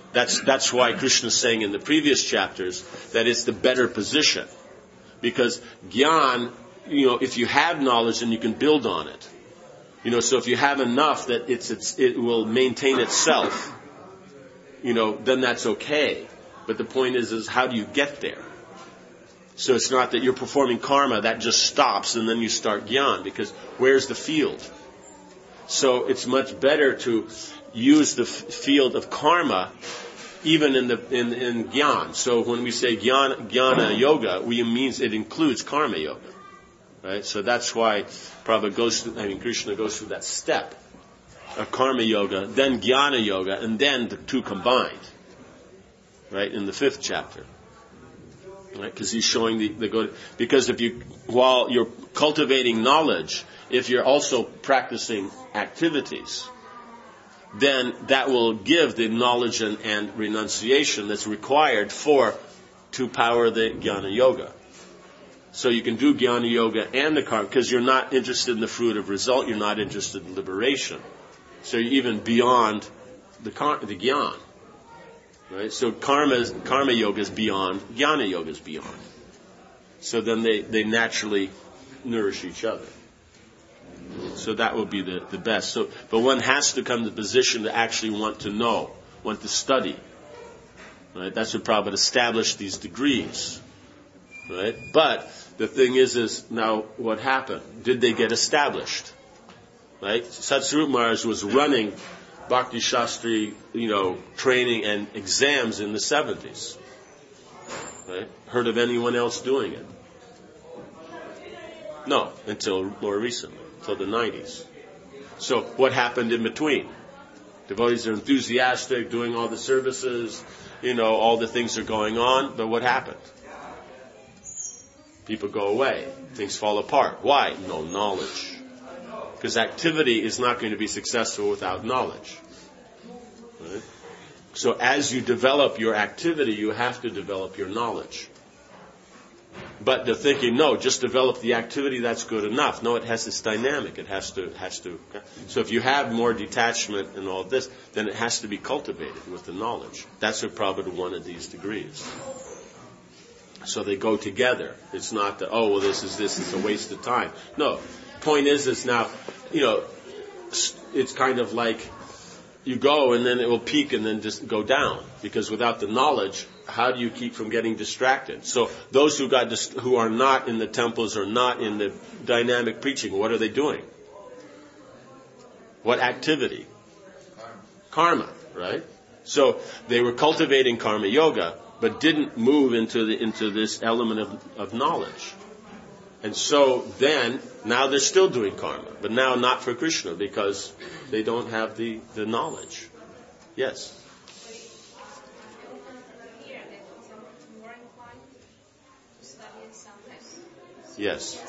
That's, that's why Krishna is saying in the previous chapters that it's the better position. Because Gyan, you know, if you have knowledge, then you can build on it. You know, so if you have enough that it's, it's it will maintain itself, you know, then that's okay. But the point is, is how do you get there? So it's not that you're performing karma, that just stops and then you start Gyan, because where's the field? So it's much better to use the f- field of karma even in the in, in Gyan. So when we say Gyan, Jnana Yoga, we means it includes Karma Yoga. Right? So that's why Prabhupada goes through, I mean Krishna goes through that step of Karma Yoga, then Jnana Yoga, and then the two combined. Right? In the fifth chapter. Right? Because he's showing the, the good, because if you, while you're cultivating knowledge, if you're also practicing activities, then that will give the knowledge and, and renunciation that's required for, to power the Jnana Yoga. So you can do Jnana Yoga and the karma, because you're not interested in the fruit of result, you're not interested in liberation. So you're even beyond the, the Jnana. Right? So karma, karma yoga is beyond, Jnana yoga is beyond. So then they, they naturally nourish each other. So that would be the, the best. So, but one has to come to the position to actually want to know, want to study. Right? That's what Prabhupada established these degrees. Right? But the thing is, is now what happened? Did they get established? Right? Satsvarupa Maharaj was running Bhakti Shastri, you know, training and exams in the seventies. Right? Heard of anyone else doing it? No, until more recently, until the nineties. So what happened in between? Devotees are enthusiastic, doing all the services, you know, all the things are going on, but what happened? People go away. Things fall apart. Why? No knowledge. Because activity is not going to be successful without knowledge. Right? So as you develop your activity, you have to develop your knowledge. But they're thinking, no, just develop the activity, that's good enough. No, it has this dynamic. It has to, has to. So if you have more detachment and all this, then it has to be cultivated with the knowledge. That's what Prabhupada wanted these degrees. So they go together. It's not that, oh, well, this is this is a waste of time. No. Point is, is now, you know, it's kind of like you go and then it will peak and then just go down. Because without the knowledge, how do you keep from getting distracted? So those who got dis- who are not in the temples or not in the dynamic preaching, what are they doing? What activity? Karma, karma, right? So they were cultivating karma yoga, but didn't move into the into this element of, of knowledge. And so then, now they're still doing karma, but now not for Krishna because they don't have the, the knowledge. Yes? Yes.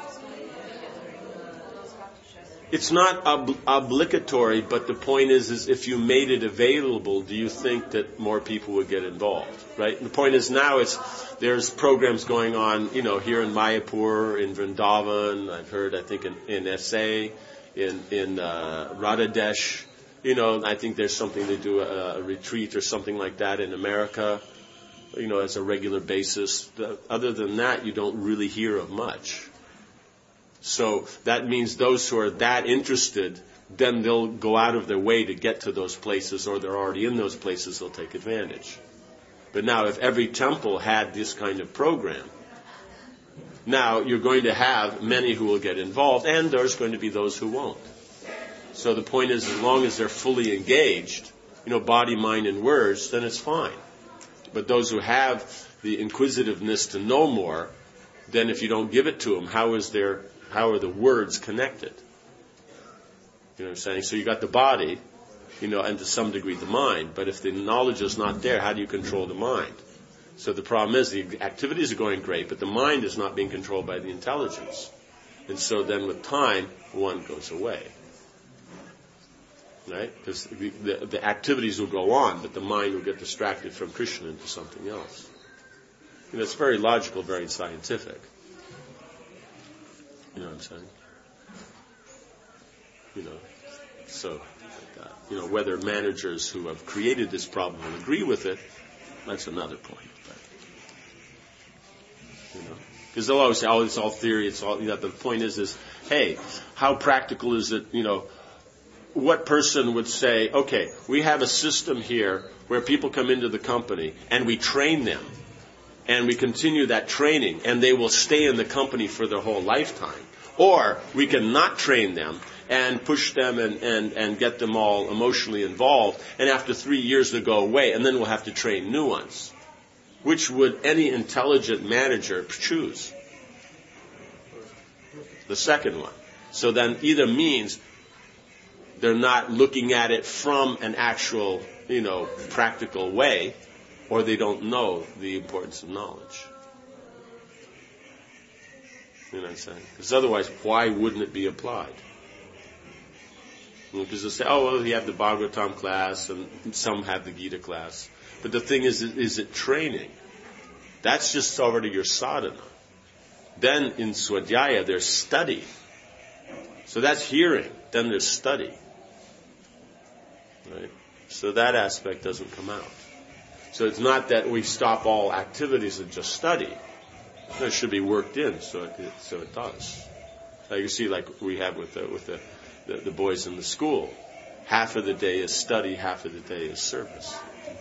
It's not ob- obligatory, but the point is, is if you made it available, do you think that more people would get involved? Right? And the point is now it's, there's programs going on, you know, here in Mayapur, in Vrindavan, I've heard, I think in, in S A, in, in, uh, Radhadesh, you know, I think there's something they do, a, a retreat or something like that in America, you know, as a regular basis. The, other than that, you don't really hear of much. So that means those who are that interested, then they'll go out of their way to get to those places, or they're already in those places, they'll take advantage. But now if every temple had this kind of program, now you're going to have many who will get involved, and there's going to be those who won't. So the point is, as long as they're fully engaged, you know, body, mind, and words, then it's fine. But those who have the inquisitiveness to know more, then if you don't give it to them, how is their How are the words connected? You know what I'm saying? So you got the body, you know, and to some degree the mind. But if the knowledge is not there, how do you control the mind? So the problem is the activities are going great, but the mind is not being controlled by the intelligence. And so then with time, one goes away. Right? Because the, the, the activities will go on, but the mind will get distracted from Krishna into something else. You know, it's very logical, very scientific. You know what I'm saying? You know, So, like that. You know, whether managers who have created this problem will agree with it, that's another point. But, you know, because they'll always say, "Oh, it's all theory. It's all." You know, but the point is, is hey, how practical is it? You know, what person would say, "Okay, we have a system here where people come into the company and we train them, and we continue that training, and they will stay in the company for their whole lifetime, or we can not train them." And push them and, and, and get them all emotionally involved. And after three years they'll go away, and then we'll have to train new ones. Which would any intelligent manager choose? The second one. So then either means they're not looking at it from an actual, you know, practical way, or they don't know the importance of knowledge. You know what I'm saying? Because otherwise, why wouldn't it be applied? Because they'll say, oh, well, you have the Bhagavatam class, and some have the Gita class. But the thing is, is it training? That's just already your sadhana. Then in Swadhyaya, there's study. So that's hearing. Then there's study. Right? So that aspect doesn't come out. So it's not that we stop all activities and just study. It should be worked in, so it, so it does. Like you see, like we have with the, with the The, the boys in the school. Half of the day is study, half of the day is service.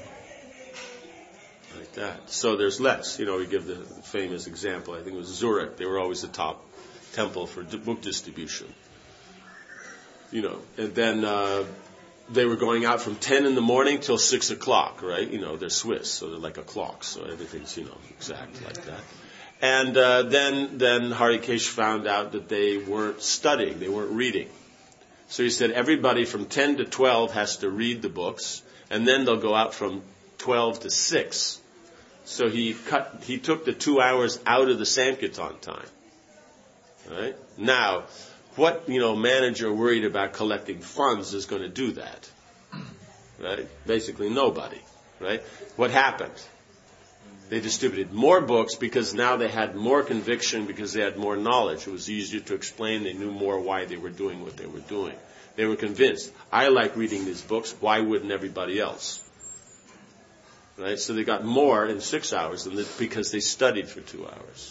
Like that. So there's less. You know, we give the famous example, I think it was Zurich. They were always the top temple for book distribution. You know, and then uh, they were going out from ten in the morning till six o'clock, right? You know, they're Swiss, so they're like a clock, so everything's, you know, exact like that. And uh, then, then Harikesh found out that they weren't studying, they weren't reading. So he said everybody from ten to twelve has to read the books, and then they'll go out from twelve to six. So he cut, he took the two hours out of the Sankirtan time. Right? Now, what, you know, manager worried about collecting funds is going to do that? Right? Basically nobody. Right? What happened? They distributed more books because now they had more conviction, because they had more knowledge. It was easier to explain. They knew more why they were doing what they were doing. They were convinced, I like reading these books, why wouldn't everybody else? Right? So they got more in six hours than the, because they studied for two hours.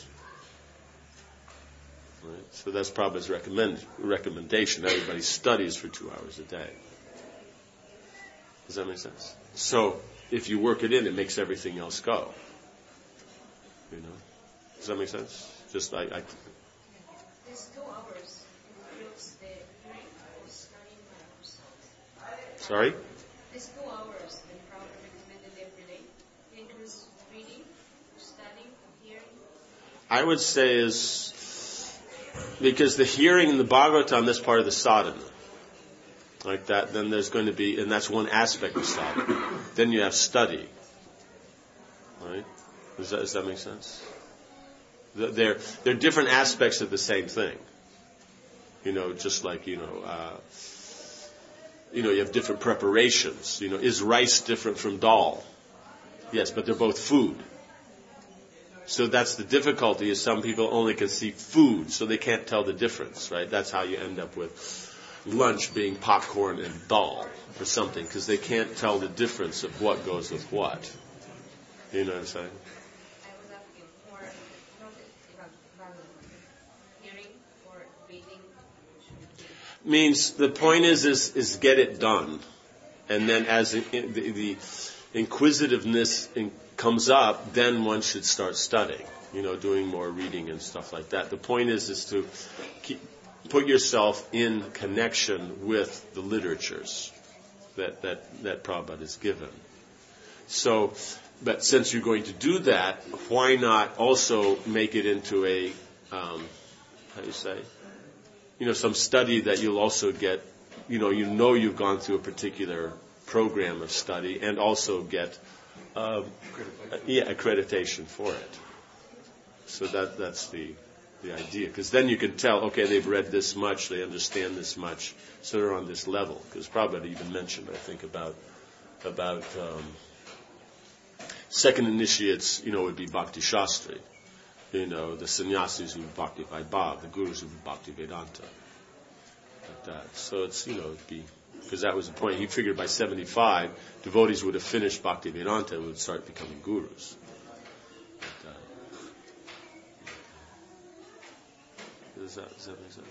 Right? So that's Prabhupada's recommend, recommendation. Everybody studies for two hours a day. Does that make sense? So if you work it in, it makes everything else go. You know, does that make sense? Just I. I These two hours includes the hearing or studying hours. Sorry. These two hours that Prabhupada recommended every day includes reading, studying, hearing. I would say is because the hearing in the Bhagavatam, that's part of the sadhana. Like that, then there's going to be, and that's one aspect of sadhana. Then you have study. Right? Does that, does that make sense? They're, they're different aspects of the same thing. You know, just like, you know, uh, you know, you have different preparations. You know, is rice different from dal? Yes, but they're both food. So that's the difficulty, is some people only can see food, so they can't tell the difference, right? That's how you end up with lunch being popcorn and dal or something, because they can't tell the difference of what goes with what. You know what I'm saying? Means the point is, is is get it done, and then as the, the, the inquisitiveness in, comes up, then one should start studying. You know, doing more reading and stuff like that. The point is, is to keep, put yourself in connection with the literatures that that that Prabhupada has given. So, but since you're going to do that, why not also make it into a um, how do you say? You know, some study that you'll also get, you know, you know you've gone through a particular program of study, and also get, um, yeah, accreditation for it. So that that's the the idea. Because then you can tell, okay, they've read this much, they understand this much, so they're on this level. Because Prabhupada even mentioned, I think, about about um, second initiates, you know, would be Bhakti Shastri. You know, the sannyasis who would Bhakti Vaibhav, the gurus who would Bhakti Vedanta. Like that. So it's, you know, it'd be Because that was the point. He figured by seventy-five, devotees would have finished Bhaktivedanta and would start becoming gurus. But, uh, does, that, does that make sense?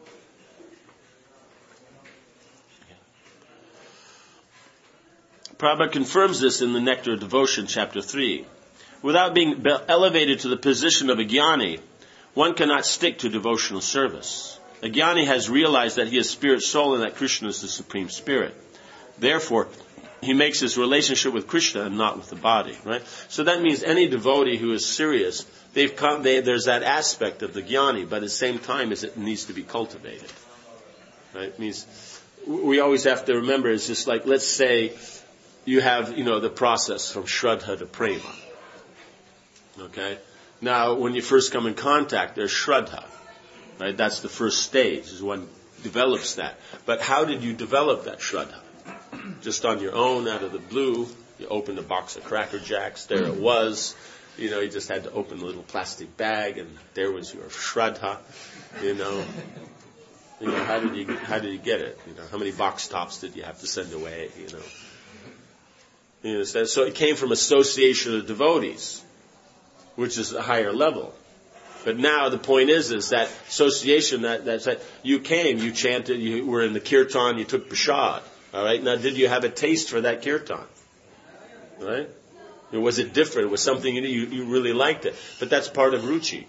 Prabhupada confirms this in the Nectar of Devotion, chapter three. Without being be- elevated to the position of a jnani, one cannot stick to devotional service. A jnani has realized that he is spirit soul and that Krishna is the supreme spirit. Therefore, he makes his relationship with Krishna and not with the body, right? So that means any devotee who is serious, they've come, they, there's that aspect of the jnani, but at the same time as it needs to be cultivated, right? It means we always have to remember, it's just like, let's say you have, you know, the process from Shraddha to Prema. Okay? Now, when you first come in contact, there's Shraddha. Right? That's the first stage, is one develops that. But how did you develop that Shraddha? Just on your own, out of the blue, you opened a box of Cracker Jacks, there it was. You know, you just had to open a little plastic bag, and there was your Shraddha, you know. You know, how did you, how did you get it? You know, how many box tops did you have to send away, you know? You understand? So it came from association of devotees, which is a higher level. But now the point is, is that association, that, that's that you came, you chanted, you were in the kirtan, you took prasad. All right? Now, did you have a taste for that kirtan? Right? Or was it different? It was something you, you really liked it. But that's part of ruchi.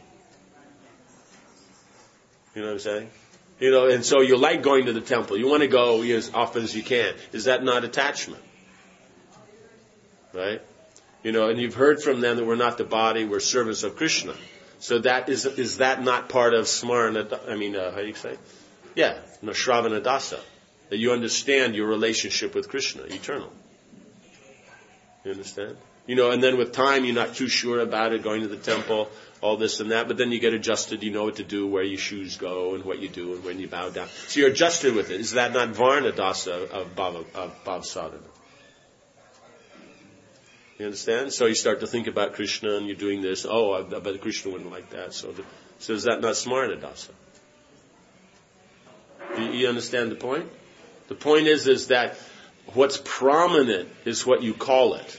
You know what I'm saying? You know, and so you like going to the temple. You want to go as often as you can. Is that not attachment? Right? You know, and you've heard from them that we're not the body, we're servants of Krishna. So that is is that not part of smarana, I mean, uh, how do you say? Yeah, no, Shravana Dasa. That you understand your relationship with Krishna, eternal. You understand? You know, and then with time, you're not too sure about it, going to the temple, all this and that, but then you get adjusted, you know what to do, where your shoes go, and what you do, and when you bow down. So you're adjusted with it. Is that not Varna Dasa of Bhava, of Bhav Sadhana? You understand? So you start to think about Krishna and you're doing this. Oh, I bet Krishna wouldn't like that. So, the, so is that not Smarana Dasa? You, you understand the point? The point is, is that what's prominent is what you call it.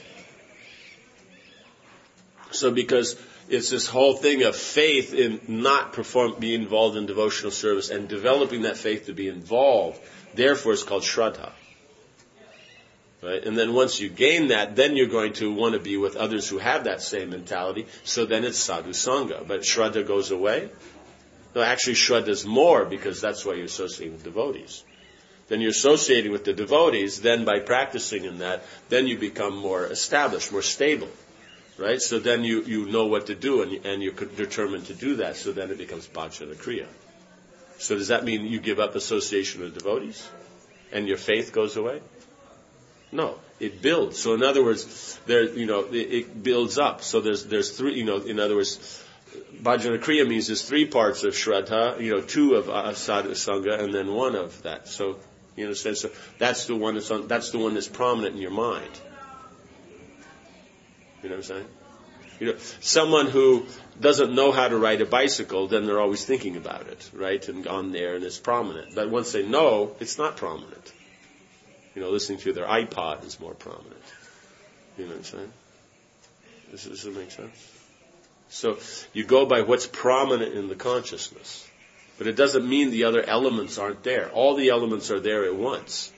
So because it's this whole thing of faith in not perform, be involved in devotional service and developing that faith to be involved. Therefore, it's called Shraddha. Right? And then once you gain that, then you're going to want to be with others who have that same mentality. So then it's sadhu sangha. But Shraddha goes away. No, actually Shraddha is more, because that's why you're associating with devotees. Then you're associating with the devotees, then by practicing in that, then you become more established, more stable. Right? So then you, you know what to do, and, and you're determined to do that. So then it becomes bhajana kriya. So does that mean you give up association with devotees? And your faith goes away? No, it builds. So in other words, there, you know, it, it builds up. So there's, there's three, you know, in other words, Bhajana Kriya means there's three parts of Shraddha, you know, two of uh, Sadhu Sangha, and then one of that. So, you understand? So that's the one that's on, that's the one that's prominent in your mind. You know what I'm saying? You know, someone who doesn't know how to ride a bicycle, then they're always thinking about it, right? And on there, and it's prominent. But once they know, it's not prominent. You know, listening to their iPod is more prominent. You know what I'm saying? Does, does it make sense? So you go by what's prominent in the consciousness. But it doesn't mean the other elements aren't there. All the elements are there at once.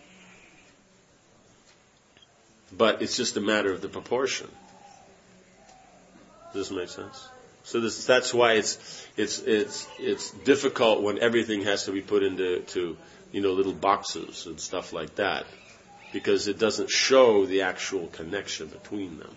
But it's just a matter of the proportion. Does this make sense? So this, that's why it's it's it's it's difficult when everything has to be put into to, you know, little boxes and stuff like that, because it doesn't show the actual connection between them.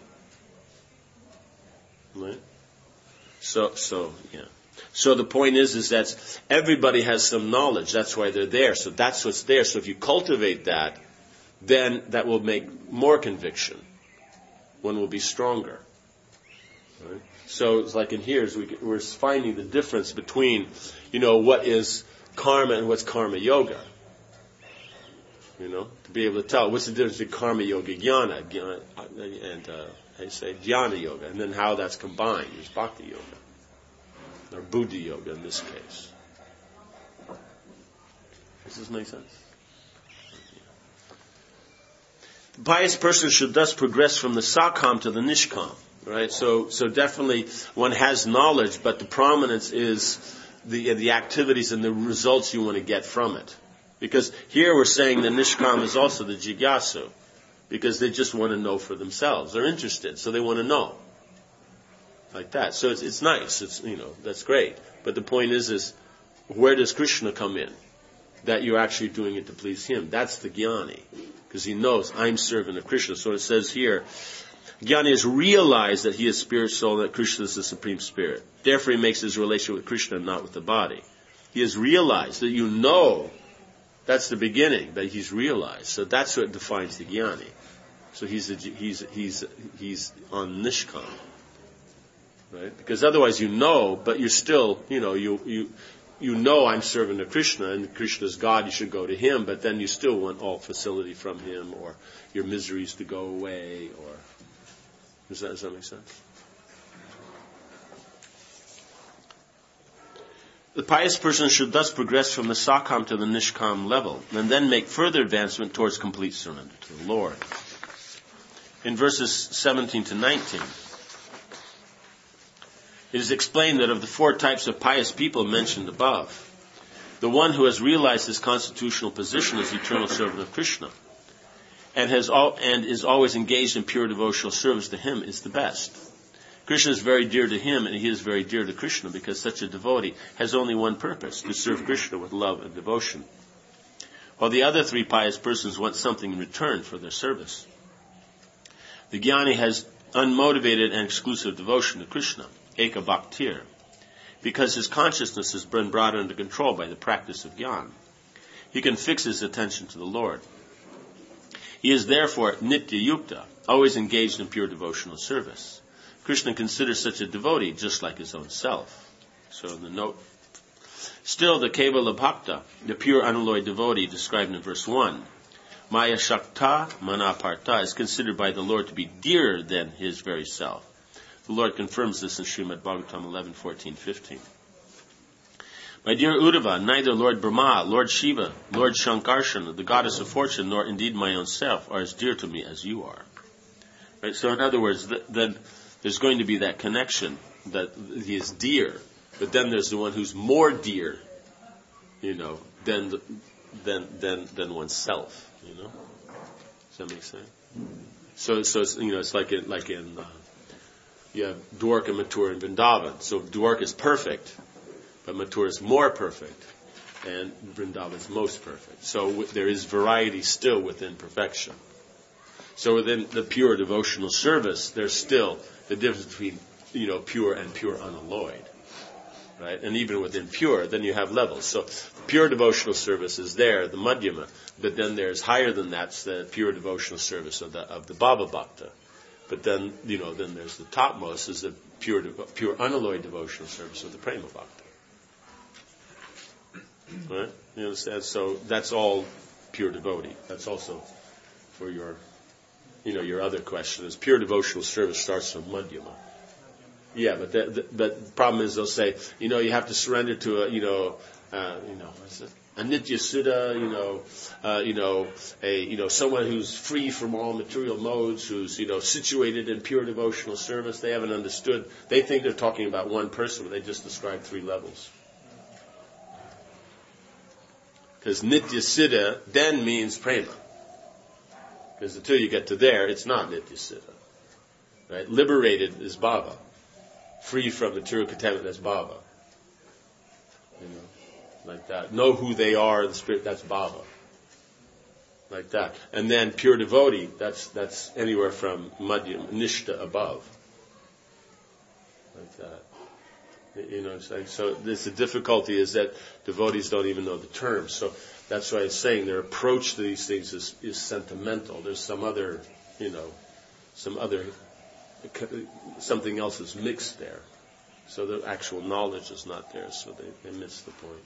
Right? So so yeah. So the point is is that everybody has some knowledge. That's why they're there. So that's what's there. So if you cultivate that, then that will make more conviction. One will be stronger. Right? So it's like in here, is we, we're finding the difference between, you know, what is karma and what's karma yoga. You know, to be able to tell what's the difference between karma yoga, jnana, jnana and uh, how you say dhyana yoga, and then how that's combined is bhakti yoga or buddhi yoga in this case. Does this make sense? The pious person should thus progress from the sakam to the nishkam, right? So, so definitely one has knowledge, but the prominence is the the activities and the results you want to get from it. Because here we're saying the nishkam is also the jigyasu, because they just want to know for themselves. They're interested, so they want to know. Like that. So it's it's nice. It's, you know, that's great. But the point is, is where does Krishna come in? That you're actually doing it to please him. That's the jnani. Because he knows, I'm servant of Krishna. So it says here, jnani has realized that he is spirit soul and that Krishna is the supreme spirit. Therefore he makes his relation with Krishna, not with the body. He has realized that you know, that's the beginning, that he's realized. So that's what defines the jnani. So he's a, he's he's he's on nishkam. Right? Because otherwise you know, but you're still, you know, you, you, you know I'm servant of Krishna and Krishna's God, you should go to him, but then you still want all facility from him or your miseries to go away or, does that, does that make sense? The pious person should thus progress from the sakam to the nishkam level and then make further advancement towards complete surrender to the Lord. In verses seventeen to nineteen, it is explained that of the four types of pious people mentioned above, the one who has realized his constitutional position as eternal servant of Krishna and has all, and is always engaged in pure devotional service to him is the best. Krishna is very dear to him and he is very dear to Krishna because such a devotee has only one purpose, to serve Krishna with love and devotion. While the other three pious persons want something in return for their service. The jnani has unmotivated and exclusive devotion to Krishna, Eka Bhaktir, because his consciousness has been brought under control by the practice of jnana. He can fix his attention to the Lord. He is therefore Nitya Yukta, always engaged in pure devotional service. Krishna considers such a devotee just like his own self. So in the note, still the Kevala Bhakta, the pure unalloyed devotee described in verse one, Maya Shakta Manaparta, is considered by the Lord to be dearer than his very self. The Lord confirms this in Srimad Bhagavatam eleven, fourteen, fifteen. My dear Uddhava, neither Lord Brahma, Lord Shiva, Lord Shankarshan, the goddess of fortune, nor indeed my own self are as dear to me as you are. Right? So in other words, th- then there's going to be that connection that he is dear, but then there's the one who's more dear, you know, than the, than than than oneself. You know, does that make sense? So so it's, you know, it's like in like in. Uh, You have Dwarka, Mathura, and Vrindavan. So Dwarka is perfect, but Mathura is more perfect, and Vrindavan is most perfect. So w- there is variety still within perfection. So within the pure devotional service, there's still the difference between, you know, pure and pure unalloyed, right? And even within pure, then you have levels. So pure devotional service is there, the Madhyama, but then there's higher than that's the pure devotional service of the of the Bhava Bhakta. But then, you know, then there's the topmost is the pure, pure unalloyed devotional service of the Prema Bhakta. Right? You understand? So that's all pure devotee. That's also for your, you know, your other question is pure devotional service starts from Madhyama. Yeah, but the, the, but the problem is they'll say, you know, you have to surrender to a, you know, uh, you know, what's it? A Nitya Siddha, you know, uh, you know, a, you know, someone who's free from all material modes, who's, you know, situated in pure devotional service. They haven't understood. They think they're talking about one person, but they just described three levels. Because Nitya Siddha then means prema. Because until you get to there, it's not Nitya Siddha. Right? Liberated is bhava. Free from material contaminant, that's bhava. You know. Like that. Know who they are, the spirit, that's bhava. Like that. And then pure devotee, that's that's anywhere from madhyam, nishta above. Like that. You know what I'm saying? So this, the difficulty is that devotees don't even know the terms. So that's why I'm saying their approach to these things is, is sentimental. There's some other, you know, some other, something else is mixed there. So the actual knowledge is not there, so they, they miss the point.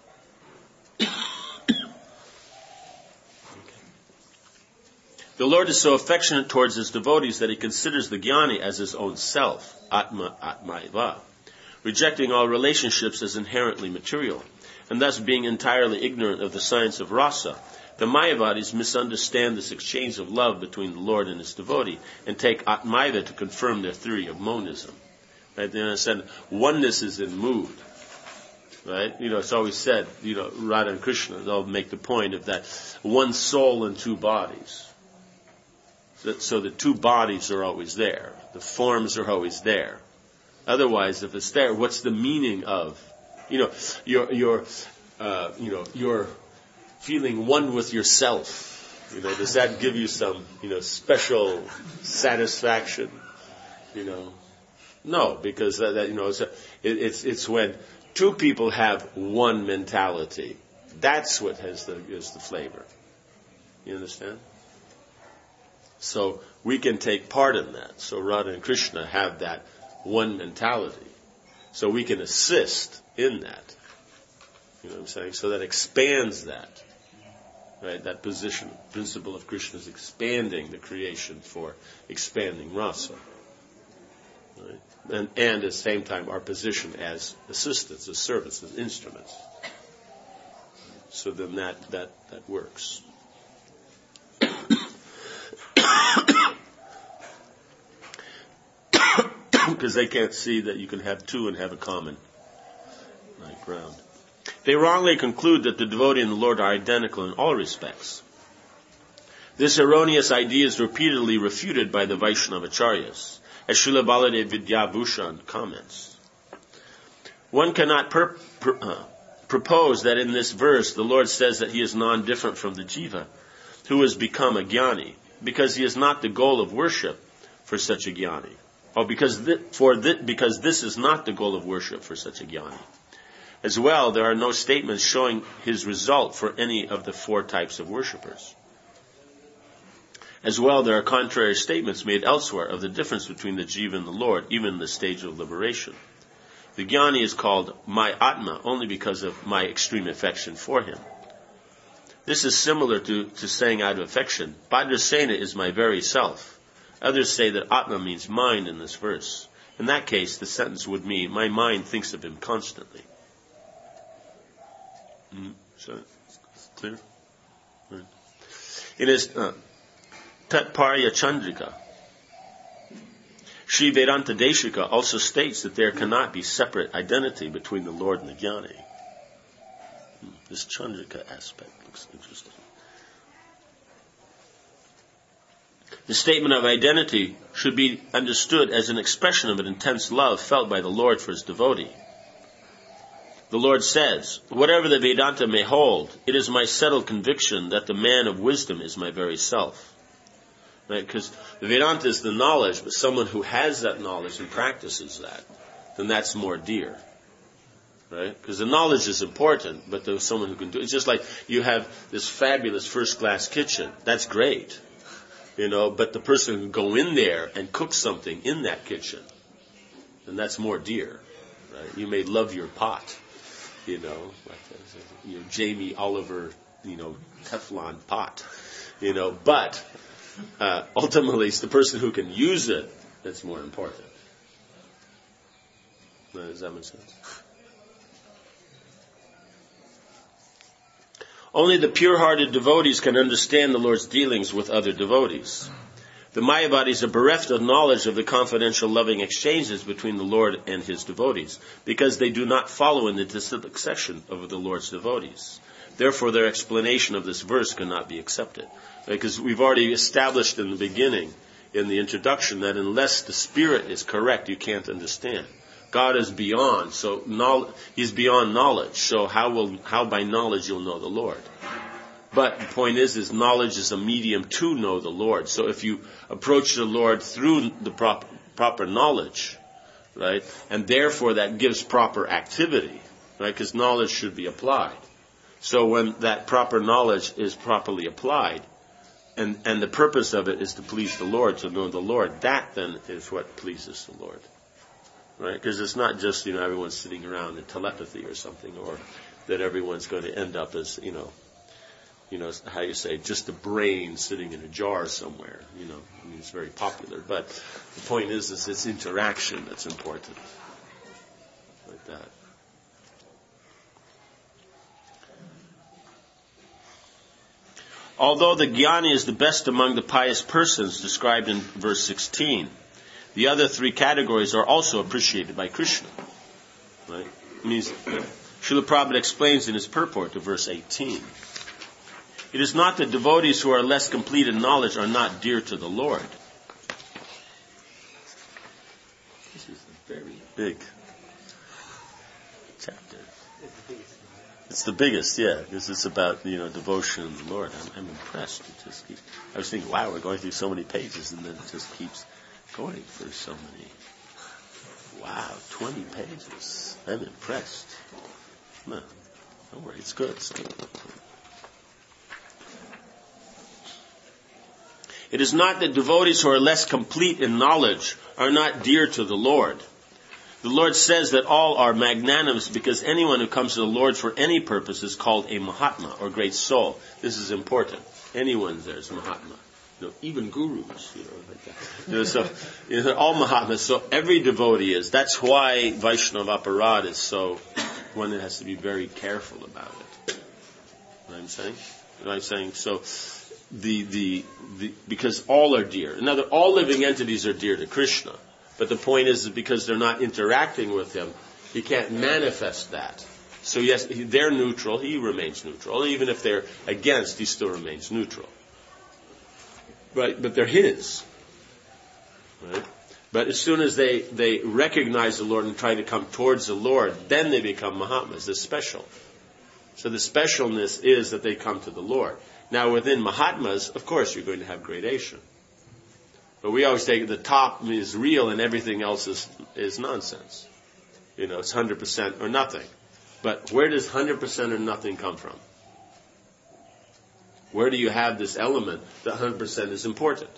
The Lord is so affectionate towards his devotees that he considers the jnani as his own self, atma atmaiva, rejecting all relationships as inherently material, and thus being entirely ignorant of the science of rasa, The Mayavadis misunderstand this exchange of love between the Lord and his devotee and take Atmaida to confirm their theory of monism. Right? They understand oneness is in mood. Right? You know, it's always said, you know, Radha and Krishna, they'll make the point of that one soul and two bodies. So, so the two bodies are always there. The forms are always there. Otherwise, if it's there, what's the meaning of, you know, your, your, uh, you know, your feeling one with yourself? You know, does that give you some, you know, special satisfaction? You know, no, because that, that you know, it's, a, it, it's it's when two people have one mentality. That's what has the is the flavor. You understand? So we can take part in that. So Radha and Krishna have that one mentality. So we can assist in that. You know what I'm saying? So that expands that. Right? That position, principle of Krishna is expanding the creation for expanding rasa. Right? And, and at the same time our position as assistants, as servants, as instruments. So then that, that, that works. Because they can't see that you can have two and have a common like, ground. They wrongly conclude that the devotee and the Lord are identical in all respects. This erroneous idea is repeatedly refuted by the Vaishnavacharyas, as Srila Baladev Vidyabhushan comments. One cannot per, per, uh, propose that in this verse the Lord says that he is non-different from the jiva, who has become a jnani, because he is not the goal of worship for such a jnani. Or because, th- for th- because this is not the goal of worship for such a jnani. As well, there are no statements showing his result for any of the four types of worshippers. As well, there are contrary statements made elsewhere of the difference between the jiva and the Lord, even in the stage of liberation. The jnani is called my atma only because of my extreme affection for him. This is similar to, to saying out of affection, Bhadrasena is my very self. Others say that atma means mind in this verse. In that case, the sentence would mean, my mind thinks of him constantly. Mm, so, clear? Right. In his uh, Tatparya Chandrika, Sri Vedanta Deshika also states that there cannot be separate identity between the Lord and the jnani. Hmm, this Chandrika aspect looks interesting. The statement of identity should be understood as an expression of an intense love felt by the Lord for his devotee. The Lord says, whatever the Vedanta may hold, it is my settled conviction that the man of wisdom is my very self. Right? Because the Vedanta is the knowledge, but someone who has that knowledge and practices that, then that's more dear. Right? Because the knowledge is important, but there's someone who can do it. It's just like you have this fabulous first-class kitchen. That's great. You know, but the person who can go in there and cook something in that kitchen, and that's more dear. Right? You may love your pot, you know, like your Jamie Oliver, you know, Teflon pot, you know, but uh, ultimately it's the person who can use it that's more important. Does that make sense? Only the pure-hearted devotees can understand the Lord's dealings with other devotees. The Mayavadis are bereft of knowledge of the confidential loving exchanges between the Lord and his devotees, because they do not follow in the disciplic section of the Lord's devotees. Therefore, their explanation of this verse cannot be accepted. Because we've already established in the beginning, in the introduction, that unless the spirit is correct, you can't understand. God is beyond, so knowledge, He's beyond knowledge. So how will how by knowledge you'll know the Lord? But the point is, is knowledge is a medium to know the Lord. So if you approach the Lord through the proper proper knowledge, right, and therefore that gives proper activity, right, because knowledge should be applied. So when that proper knowledge is properly applied, and and the purpose of it is to please the Lord, to know the Lord, that then is what pleases the Lord. Right? Because it's not just, you know, everyone's sitting around in telepathy or something, or that everyone's going to end up as, you know, you know, how you say, just a brain sitting in a jar somewhere. You know, I mean, it's very popular. But the point is, is it's interaction that's important. Like that. Although the Jnani is the best among the pious persons described in verse sixteen, the other three categories are also appreciated by Krishna. Right? It means, Srila Prabhupada explains in his purport to verse eighteen. It is not that devotees who are less complete in knowledge are not dear to the Lord. This is a very big chapter. It's the biggest, yeah, because it's about, you know, devotion to the Lord. I'm, I'm impressed. It just keeps, I was thinking, wow, we're going through so many pages, and then it just keeps going for so many. Wow, twenty pages. I'm impressed. No, don't worry, it's good. So. It is not that devotees who are less complete in knowledge are not dear to the Lord. The Lord says that all are magnanimous because anyone who comes to the Lord for any purpose is called a Mahatma, or great soul. This is important. Anyone there is Mahatma. You know, even gurus, you know, like that. You know, so, you know, they're all Mahatmas. So every devotee is. That's why Vaishnava Aparad is so, one that has to be very careful about it. You know what I'm saying? You know what I'm saying? So, the, the, the, because all are dear. In other, all living entities are dear to Krishna. But the point is that because they're not interacting with him, he can't manifest that. So yes, they're neutral, he remains neutral. Even if they're against, he still remains neutral. Right? But they're his. Right? But as soon as they, they recognize the Lord and try to come towards the Lord, then they become Mahatmas. They're special. So the specialness is that they come to the Lord. Now within Mahatmas, of course, you're going to have gradation. But we always take the top is real and everything else is, is nonsense. You know, it's one hundred percent or nothing. But where does one hundred percent or nothing come from? Where do you have this element that one hundred percent is important?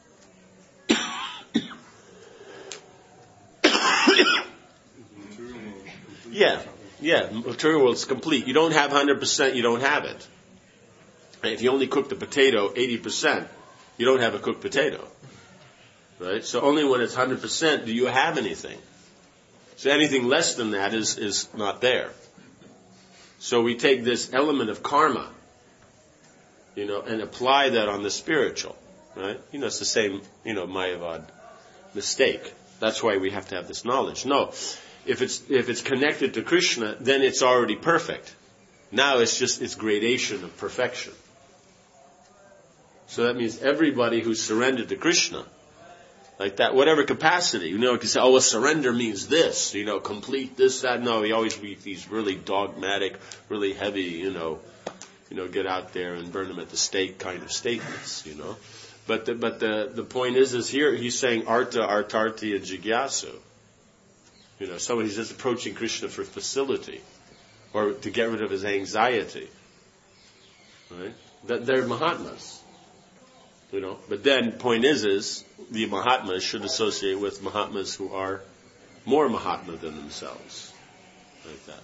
yeah, yeah, material world is complete. You don't have one hundred percent, you don't have it. And if you only cook the potato eighty percent, you don't have a cooked potato. Right? So only when it's one hundred percent do you have anything. So anything less than that is, is not there. So we take this element of karma, you know, and apply that on the spiritual. Right? You know, it's the same, you know, Mayavad mistake. That's why we have to have this knowledge. No. If it's, if it's connected to Krishna, then it's already perfect. Now it's just, it's gradation of perfection. So that means everybody who's surrendered to Krishna, like that, whatever capacity. You know, you can say, oh, well, surrender means this, you know, complete this, that. No, we always read these really dogmatic, really heavy, you know, you know, get out there and burn them at the stake kind of statements, you know. But the, but the, the point is, is here, he's saying arta, artarti, and jigyasu. You know, somebody's just approaching Krishna for facility, or to get rid of his anxiety. Right? That they're Mahatmas. You know, but then point is, is the Mahatmas should associate with Mahatmas who are more Mahatma than themselves, like that.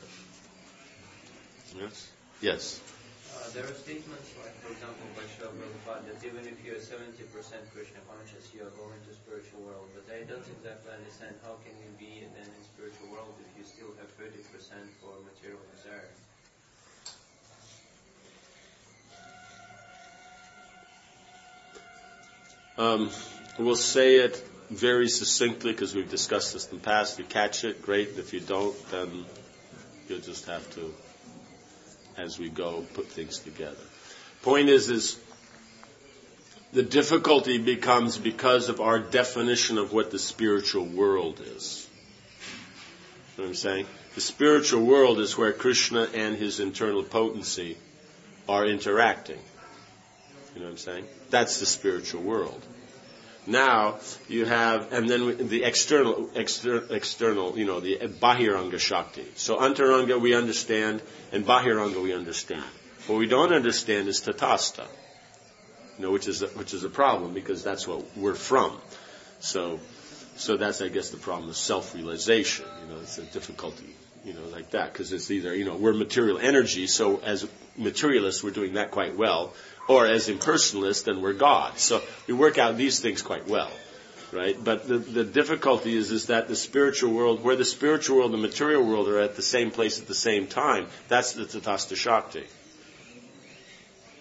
Yes. Yes. Uh, there are statements like, for example, by Srila Prabhupada, that even if you are seventy percent Krishna conscious, you are going to spiritual world. But I don't exactly understand how can you be then in spiritual world if you still have thirty percent for material desire. Um, we'll say it very succinctly because we've discussed this in the past. If you catch it, great. If you don't, then you'll just have to, as we go, put things together. Point is, is the difficulty becomes because of our definition of what the spiritual world is. You know what I'm saying? The spiritual world is where Krishna and his internal potency are interacting. You know what I'm saying? That's the spiritual world. Now, you have, and then the external, exter, external, you know, the Bahiranga Shakti. So Antaranga we understand, and Bahiranga we understand. What we don't understand is Tatastha, you know, which is a, which is a problem because that's what we're from. So, so that's, I guess, the problem of self-realization. You know, it's a difficulty, you know, like that, because it's either, you know, we're material energy, so as materialists we're doing that quite well. Or as impersonalists, then we're God. So we work out these things quite well, right? But the, the difficulty is, is that the spiritual world, where the spiritual world and the material world are at the same place at the same time, that's the Tatastha Shakti.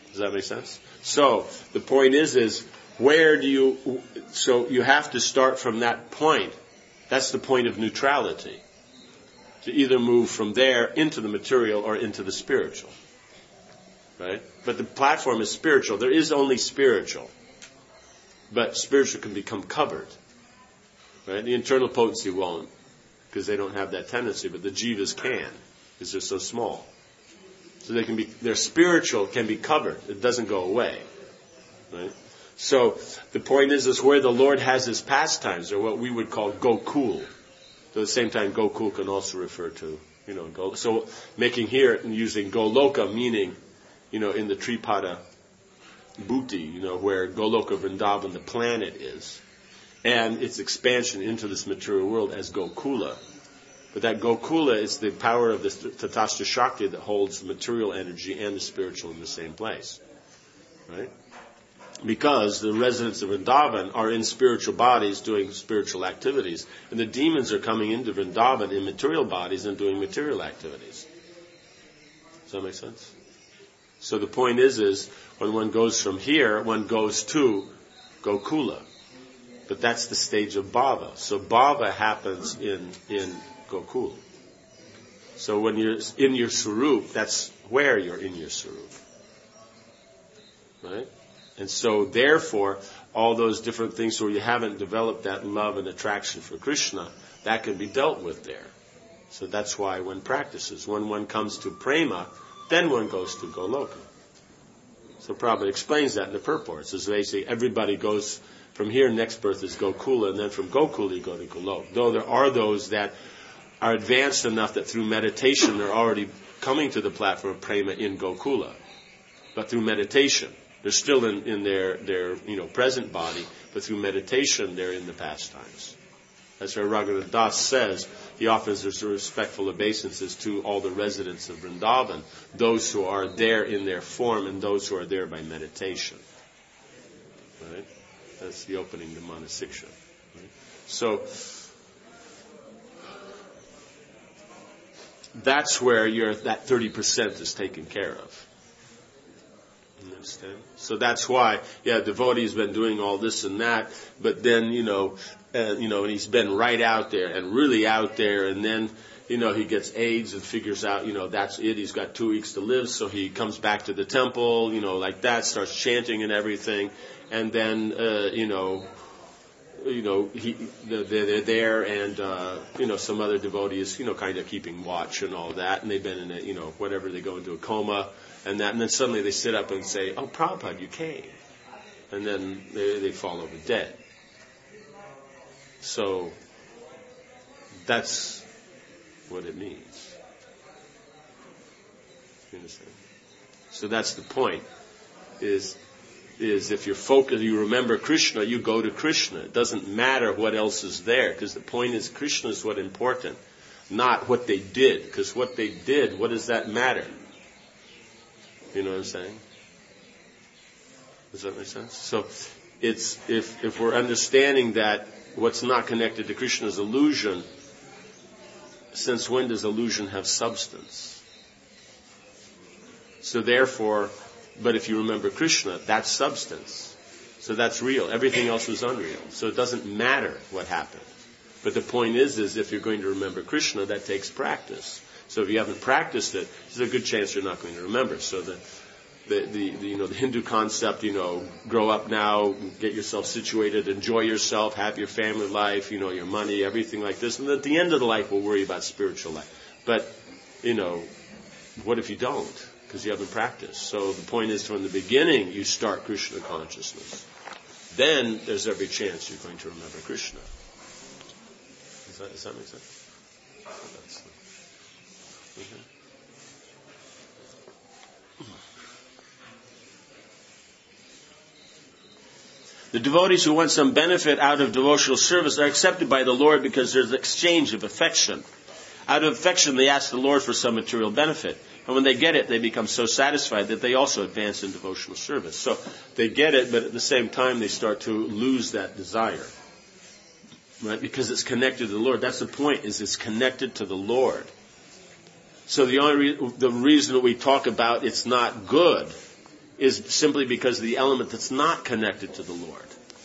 Does that make sense? So the point is, is where do you, so you have to start from that point. That's the point of neutrality. To either move from there into the material or into the spiritual. Right? But the platform is spiritual. There is only spiritual. But spiritual can become covered. Right? The internal potency won't, because they don't have that tendency, but the jivas can, because they're so small. So they can be, their spiritual can be covered. It doesn't go away. Right? So the point is, is where the Lord has his pastimes, or what we would call Gokul. So at the same time, Gokul can also refer to, you know, go, so making here and using Goloka, meaning, you know, in the Tripada Bhuti, you know, where Goloka Vrindavan, the planet, is, and its expansion into this material world as Gokula. But that Gokula is the power of the Tatastha Shakti that holds the material energy and the spiritual in the same place. Right? Because the residents of Vrindavan are in spiritual bodies doing spiritual activities, and the demons are coming into Vrindavan in material bodies and doing material activities. Does that make sense? So the point is, is when one goes from here, one goes to Gokula. But that's the stage of bhava. So bhava happens in, in Gokula. So when you're in your Swarup, that's where you're in your Swarup. Right? And so therefore, all those different things where you haven't developed that love and attraction for Krishna, that can be dealt with there. So that's why one practices. When one comes to prema, then one goes to Goloka. So Prabhupada explains that in the purports. As they say, everybody goes from here, next birth is Gokula, and then from Gokula you go to Goloka. Though there are those that are advanced enough that through meditation they're already coming to the platform of prema in Gokula. But through meditation. They're still in, in their, their you know present body, but through meditation they're in the pastimes. That's where Raghunath Das says he offers his respectful obeisances to all the residents of Vrindavan, those who are there in their form and those who are there by meditation. Right? That's the opening to Manasiksha. Right? So that's where your that thirty percent is taken care of. You understand? So that's why, yeah, devotee's been doing all this and that, but then, you know, uh, you know, and he's been right out there and really out there, and then, you know, he gets AIDS and figures out, you know, that's it. He's got two weeks to live, so he comes back to the temple, you know, like that, starts chanting and everything, and then, uh, you know, you know, he, they're, they're there, and, uh, you know, some other devotees, you know, kind of keeping watch and all that, and they've been in a, you know, whatever, they go into a coma, and that, and then suddenly they sit up and say, "Oh, Prabhupada, you came," and then they, they fall over dead. So that's what it means. You understand? So that's the point. Is is if you're focused, you remember Krishna, you go to Krishna. It doesn't matter what else is there, because the point is Krishna is what's important, not what they did. Because what they did, what does that matter? You know what I'm saying? Does that make sense? So it's if if we're understanding that what's not connected to Krishna is illusion, since when does illusion have substance? So therefore, but if you remember Krishna, that's substance. So that's real. Everything else was unreal. So it doesn't matter what happened. But the point is, is if you're going to remember Krishna, that takes practice. So if you haven't practiced it, there's a good chance you're not going to remember. So the, the, the, the you know the Hindu concept, you know, grow up now, get yourself situated, enjoy yourself, have your family life, you know, your money, everything like this, and at the end of the life, we'll worry about spiritual life. But you know, what if you don't? Because you haven't practiced. So the point is, from the beginning, you start Krishna consciousness. Then there's every chance you're going to remember Krishna. Does that, does that make sense? That's, okay. The devotees who want some benefit out of devotional service are accepted by the Lord because there's an exchange of affection. Out of affection, they ask the Lord for some material benefit. And when they get it, they become so satisfied that they also advance in devotional service. So they get it, but at the same time, they start to lose that desire. Right? Because it's connected to the Lord. That's the point, is it's connected to the Lord. So the only re- the reason that we talk about it's not good is simply because of the element that's not connected to the Lord.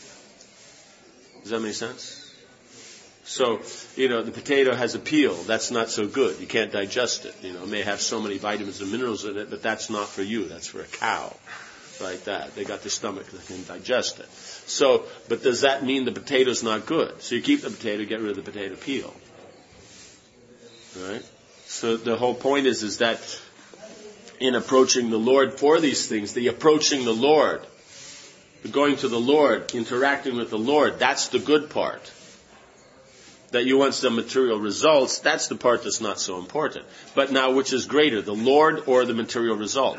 Does that make sense? So, you know, the potato has a peel. That's not so good. You can't digest it. You know, it may have so many vitamins and minerals in it, but that's not for you. That's for a cow. Like that. They got the stomach that can digest it. So, but does that mean the potato's not good? So you keep the potato, get rid of the potato peel. Right? So the whole point is, is that in approaching the Lord for these things, the approaching the Lord, the going to the Lord, interacting with the Lord, that's the good part. That you want some material results, that's the part that's not so important. But now, which is greater, the Lord or the material result?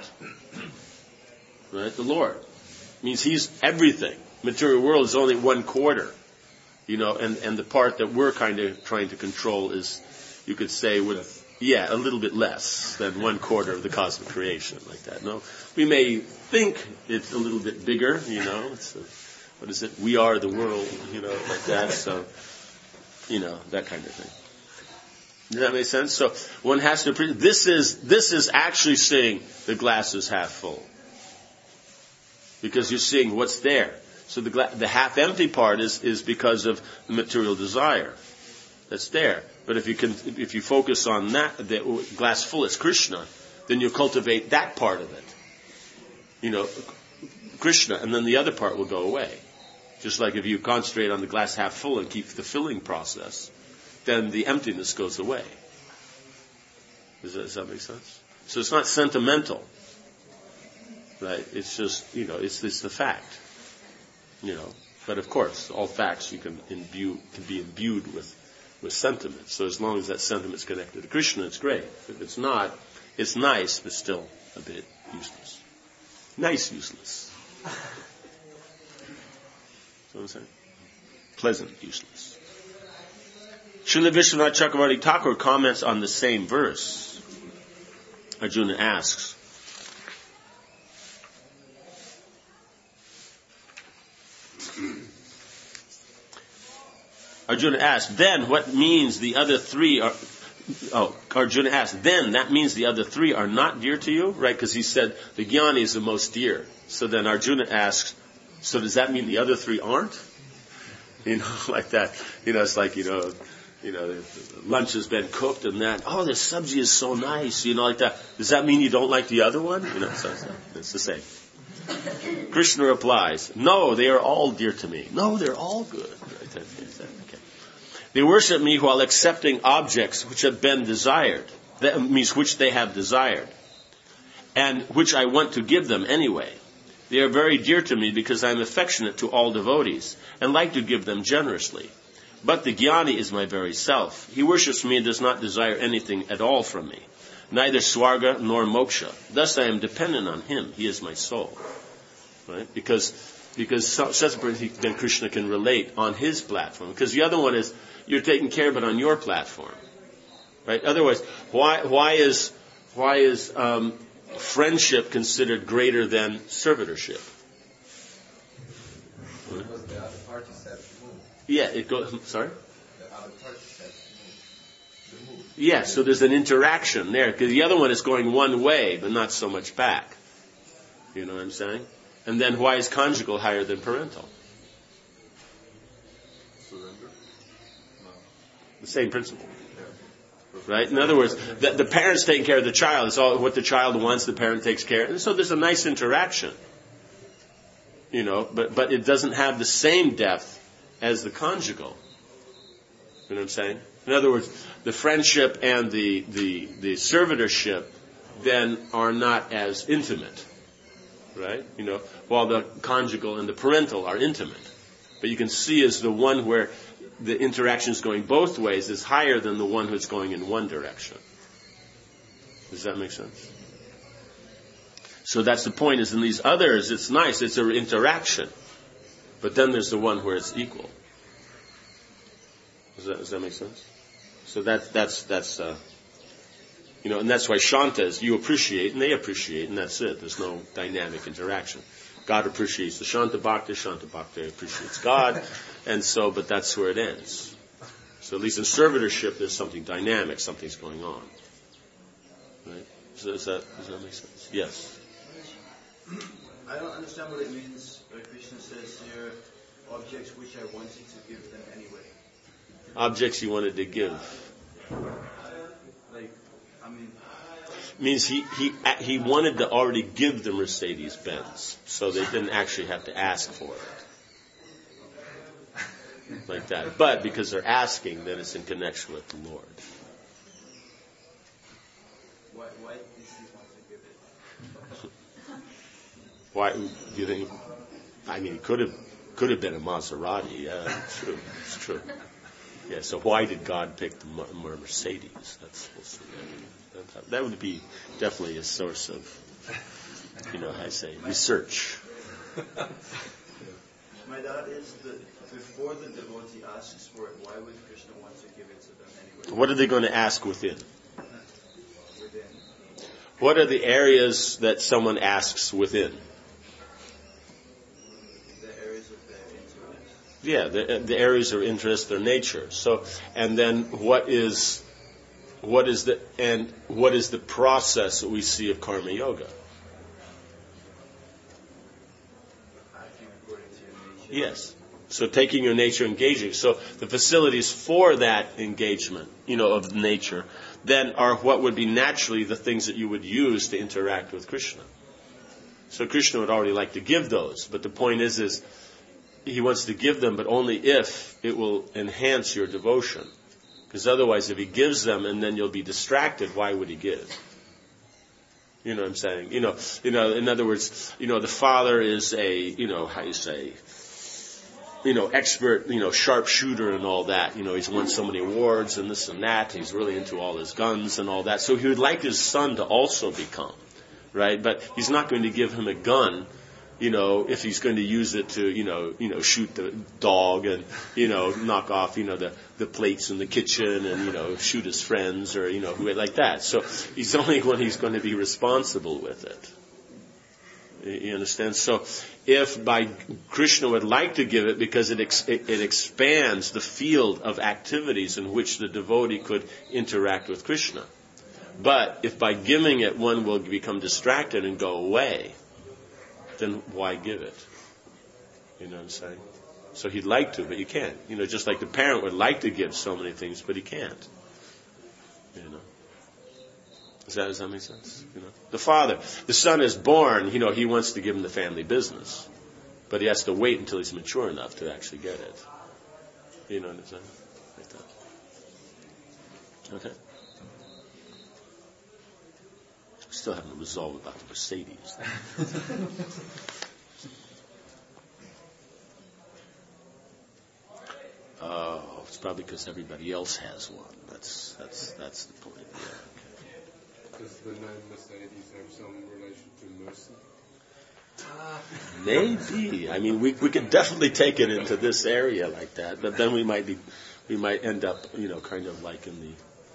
Right? The Lord. Means He's everything. Material world is only one quarter. You know, and, and the part that we're kind of trying to control is, you could say, with, yeah, a little bit less than one quarter of the cosmic creation, like that. No, we may think it's a little bit bigger, you know, it's a, what is it? We are the world, you know, like that, so, you know, that kind of thing. Does that make sense? So one has to, pre- this is, this is actually seeing the glass is half full. Because you're seeing what's there. So the gla- the half empty part is, is because of the material desire that's there. But if you can, if you focus on that, the glass full is Krishna, then you cultivate that part of it. You know, Krishna, and then the other part will go away. Just like if you concentrate on the glass half full and keep the filling process, then the emptiness goes away. Does that, does that make sense? So it's not sentimental. Right? It's just, you know, it's, it's the fact. You know, but of course, all facts you can imbue, can be imbued with, with sentiment. So as long as that sentiment is connected to Krishna, it's great. If it's not, it's nice, but still a bit useless. Nice useless. You know what I'm saying? Pleasant useless. Srila Vishwanath Chakravarti Thakur comments on the same verse. Arjuna asks, Arjuna asked, then what means the other three are, oh, Arjuna asked, then that means the other three are not dear to you? Right, because he said the jnani is the most dear. So then Arjuna asks, so does that mean the other three aren't? You know, like that. You know, it's like, you know, you know, lunch has been cooked and that, oh, the sabji is so nice, you know, like that. Does that mean you don't like the other one? You know, so it's, it's the same. Krishna replies, no, they are all dear to me. No, they're all good. Okay. They worship me while accepting objects which have been desired. That means which they have desired. And which I want to give them anyway. They are very dear to me because I am affectionate to all devotees and like to give them generously. But the jnani is my very self. He worships me and does not desire anything at all from me. Neither swarga nor moksha. Thus I am dependent on him. He is my soul. Right? Because because separately then Krishna can relate on his platform. Because the other one is you're taking care of it on your platform. Right? Otherwise, why why is why is um, friendship considered greater than servitorship? Because the other party said move. Yeah, it goes. Sorry. The other party said move. move. Yeah, so there's an interaction there because the other one is going one way, but not so much back. You know what I'm saying? And then why is conjugal higher than parental? Surrender? No. The same principle. Right? In other words, the, the parent's taking care of the child. It's all what the child wants, the parent takes care. And so there's a nice interaction. You know, but, but it doesn't have the same depth as the conjugal. You know what I'm saying? In other words, the friendship and the, the, the servitorship then are not as intimate. Right? You know, while the conjugal and the parental are intimate. But you can see as the one where the interaction is going both ways is higher than the one who's going in one direction. Does that make sense? So that's the point, is in these others, it's nice, it's an interaction. But then there's the one where it's equal. Does that, does that make sense? So that, that's, that's, uh, you know, and that's why Shanta is you appreciate and they appreciate, and that's it. There's no dynamic interaction. God appreciates the Shanta Bhakta, Shanta Bhakta appreciates God, and so, but that's where it ends. So at least in servitorship, there's something dynamic, something's going on. Right? So does that, does that make sense? Yes. I don't understand what it means when Krishna says here, objects which I wanted to give them anyway. Objects he wanted to give. Like, I mean... Means he, he, he wanted to already give the Mercedes-Benz, so they didn't actually have to ask for it. Like that. But because they're asking, then it's in connection with the Lord. Why, why did he want to give it? Why do you think? I mean, it could have could have been a Maserati. Yeah, it's true. It's true. Yeah. So why did God pick the Mercedes? That's, that's that would be definitely a source of, you know, I say research. My doubt is that before the devotee asks for it, why would Krishna want to give it to them anyway? What are they going to ask within? Within. What are the areas that someone asks within? The areas of their interest. Yeah, the, the areas of interest, their nature. So, and then what is, what is the, and what is the process that we see of karma yoga? Acting according to your nature. Yes. So taking your nature, engaging. So the facilities for that engagement, you know, of nature, then are what would be naturally the things that you would use to interact with Krishna. So Krishna would already like to give those, but the point is, is he wants to give them, but only if it will enhance your devotion. Because otherwise, if he gives them and then you'll be distracted, why would he give? You know what I'm saying? You know, you know. In other words, you know, the father is a, you know, how you say, you know, expert, you know, sharpshooter and all that. You know, he's won so many awards and this and that. He's really into all his guns and all that. So he would like his son to also become, right? But he's not going to give him a gun, you know, if he's going to use it to, you know, you know, shoot the dog and, you know, knock off, you know, the, the plates in the kitchen and, you know, shoot his friends or, you know, like that. So he's only when he's going to be responsible with it. You understand? So if by Krishna would like to give it because it, ex, it it expands the field of activities in which the devotee could interact with Krishna. But if by giving it one will become distracted and go away, then why give it? You know what I'm saying? So he'd like to, but you can't. You know, just like the parent would like to give so many things, but he can't. You know. Does that, does that make sense? You know, the father, the son is born, you know, he wants to give him the family business. But he has to wait until he's mature enough to actually get it. You know what I'm saying? Like that. Okay. Still haven't resolved about the Mercedes. Oh, it's probably because everybody else has one. That's that's that's the point. Yeah. Does the name Mercedes have some relation to mercy? Maybe. I mean, we we could definitely take it into this area like that, but then we might be, we might end up, you know, kind of like in the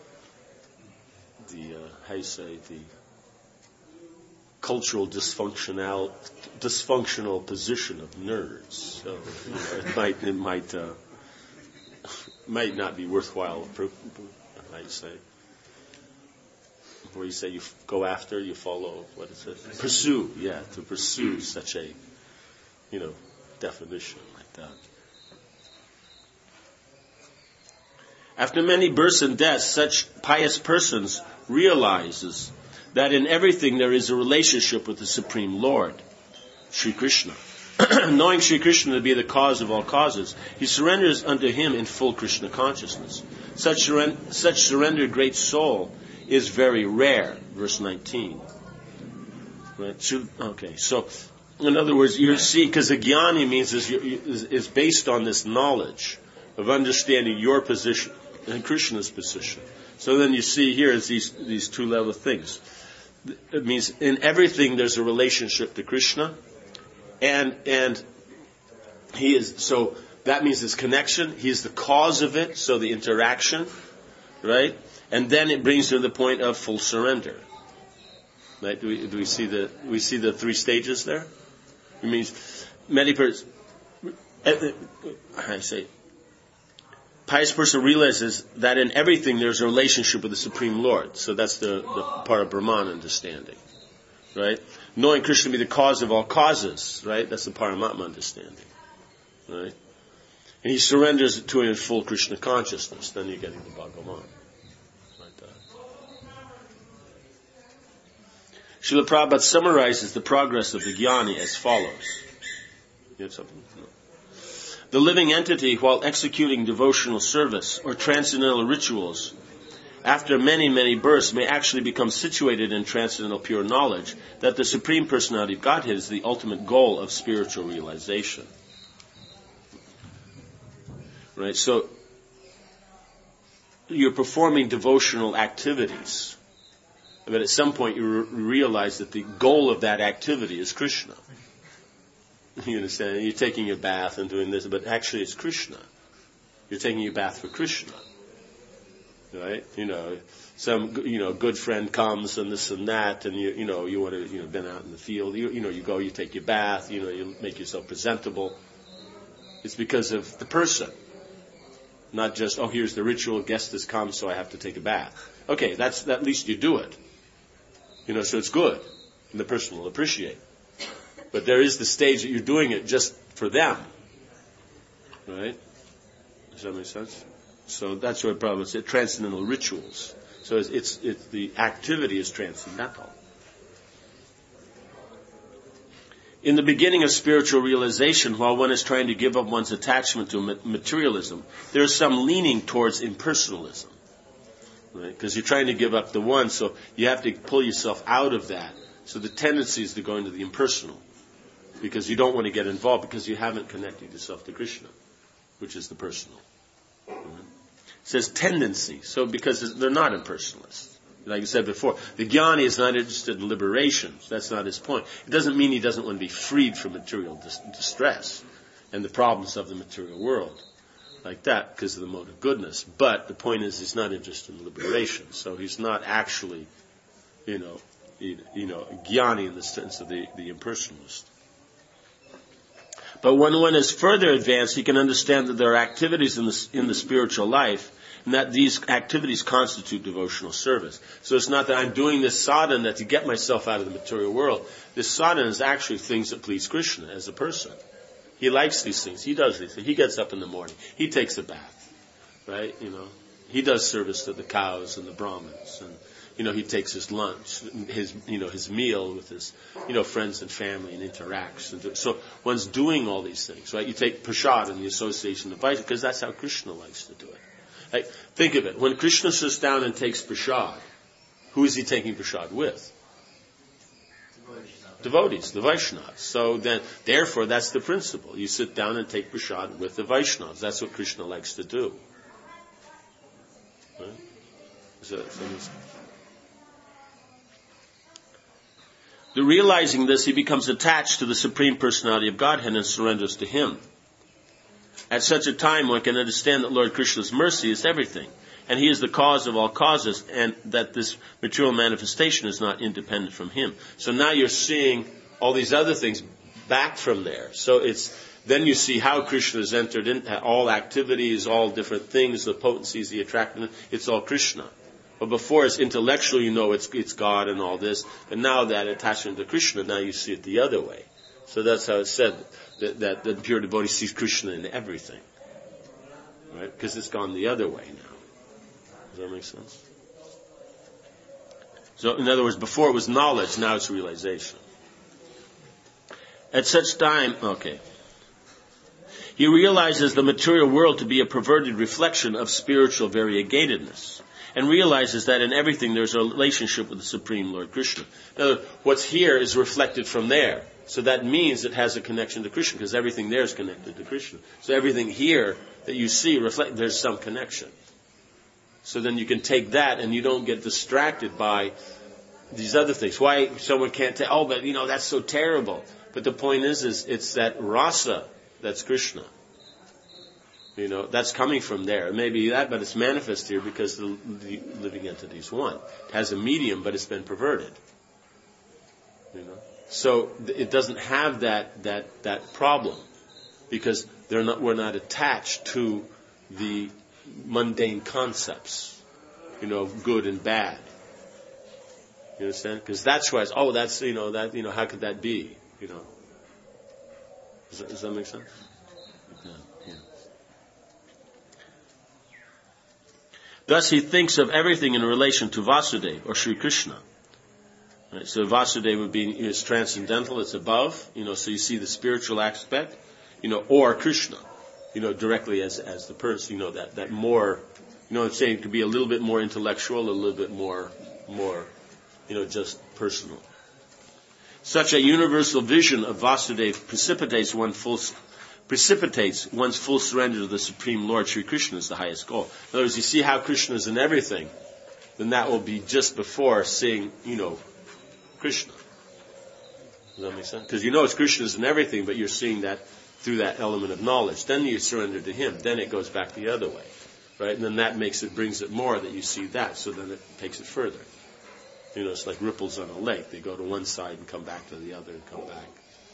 the uh, how you say the cultural dysfunctional dysfunctional position of nerds. So you know, it might it might uh, might not be worthwhile. I'd say. Where you say you f- go after, you follow, what is it? Pursue, yeah, to pursue such a, you know, definition like that. After many births and deaths, such pious persons realizes that in everything there is a relationship with the Supreme Lord, Sri Krishna. Knowing Sri Krishna to be the cause of all causes, he surrenders unto him in full Krishna consciousness. Such, surren- such surrendered great soul is very rare. Verse nineteen. Right? So, okay, so in other words, you see, because Jnani means is, is, is based on this knowledge of understanding your position and Krishna's position. So then you see here is these these two level things. It means in everything there's a relationship to Krishna, and and he is so that means this connection. He is the cause of it. So the interaction, right? And then it brings to the point of full surrender. Right? Do we, do we see the we see the three stages there? It means many persons. I say, pious person realizes that in everything there's a relationship with the Supreme Lord. So that's the, the part of Brahman understanding, right? knowing Krishna to be the cause of all causes, right? That's the Paramatma understanding, right? And he surrenders to him in full Krishna consciousness. Then you're getting the Bhagavan. Like that. Srila Prabhupada summarizes the progress of the Jnani as follows. You have something? No. The living entity, while executing devotional service or transcendental rituals, after many, many births, may actually become situated in transcendental pure knowledge that the Supreme Personality of Godhead is the ultimate goal of spiritual realization. Right? So, you're performing devotional activities, but at some point you re- realize that the goal of that activity is Krishna. You understand? You're taking your bath and doing this, but actually it's Krishna. You're taking your bath for Krishna. Right? You know, some, you know, good friend comes and this and that, and you, you know, you want to, you know, been out in the field, you, you know, you go, you take your bath, you know, you make yourself presentable. It's because of the person. Not just, oh, here's the ritual, guest has come, so I have to take a bath. Okay, that's, at least you do it. You know, so it's good. And the person will appreciate. But there is the stage that you're doing it just for them. Right? Does that make sense? So that's what Prabhupada said, transcendental rituals. So it's, it's, it's the activity is transcendental. In the beginning of spiritual realization, while one is trying to give up one's attachment to materialism, there is some leaning towards impersonalism. Right? Because you're trying to give up the one, so you have to pull yourself out of that. So the tendency is to go into the impersonal. Because you don't want to get involved, because you haven't connected yourself to Krishna, which is the personal. Right? It says tendency, so because they're not impersonalists. Like I said before, the Jnani is not interested in liberation. That's not his point. It doesn't mean he doesn't want to be freed from material dis- distress and the problems of the material world, like that, because of the mode of goodness. But the point is, he's not interested in liberation. So he's not actually, you know, you, you know, Jnani in the sense of the, the impersonalist. But when one is further advanced, he can understand that there are activities in the, in the spiritual life, and that these activities constitute devotional service. So it's not that I'm doing this sadhana to get myself out of the material world. This sadhana is actually things that please Krishna as a person. He likes these things. He does these things. He gets up in the morning. He takes a bath. Right? You know, he does service to the cows and the Brahmins. And, you know, he takes his lunch, his, you know, his meal with his, you know, friends and family and interacts. And do, so one's doing all these things, right? You take prasad in the association of Vaishnava, because that's how Krishna likes to do it. Like, think of it. When Krishna sits down and takes prasad, who is he taking prasad with? Devotees, the Vaishnavas. So then, therefore, that's the principle. You sit down and take prasad with the Vaishnavas. That's what Krishna likes to do. Right? So, so the realizing this, he becomes attached to the Supreme Personality of Godhead and surrenders to Him. At such a time, one can understand that Lord Krishna's mercy is everything, and He is the cause of all causes, and that this material manifestation is not independent from Him. So now you're seeing all these other things back from there. So it's then you see how Krishna has entered in all activities, all different things, the potencies, the attractiveness. It's all Krishna. But before it's intellectual, you know it's it's God and all this. And now that attachment to Krishna, now you see it the other way. So that's how it's said that, that the pure devotee sees Krishna in everything. Right? Because it's gone the other way now. Does that make sense? So, in other words, before it was knowledge, now it's realization. At such time, okay. He realizes the material world to be a perverted reflection of spiritual variegatedness, and realizes that in everything there's a relationship with the Supreme Lord Krishna. In other words, what's here is reflected from there. So that means it has a connection to Krishna, because everything there is connected to Krishna. So everything here that you see, reflect, there's some connection. So then you can take that and you don't get distracted by these other things. Why someone can't say, oh, but you know, that's so terrible. But the point is, is it's that rasa that's Krishna. You know, that's coming from there. It may be that, but it's manifest here because the, the living entity is one. It has a medium, but it's been perverted. You know, so it doesn't have that that that problem because they're not. We're not attached to the mundane concepts. You know, of good and bad. You understand? Because that's why it's, oh, that's, you know, that, you know, how could that be? You know. Does that, does that make sense? Yeah, yeah. Thus he thinks of everything in relation to Vasudeva or Sri Krishna. Right? So Vasudeva would be is transcendental, it's above, you know, so you see the spiritual aspect, you know, or Krishna, you know, directly as as the person, you know, that, that more, you know what I'm saying, it could be a little bit more intellectual, a little bit more, more, you know, just personal. Such a universal vision of Vasudeva precipitates one full, precipitates one's full surrender to the Supreme Lord Sri Krishna as the highest goal. In other words, you see how Krishna is in everything, then that will be just before seeing, you know, Krishna. Does that make sense? Because you know it's Krishna is in everything, but you're seeing that through that element of knowledge. Then you surrender to Him. Then it goes back the other way, right? And then that makes it, brings it more that you see that. So then it takes it further. You know, it's like ripples on a lake. They go to one side and come back to the other and come back.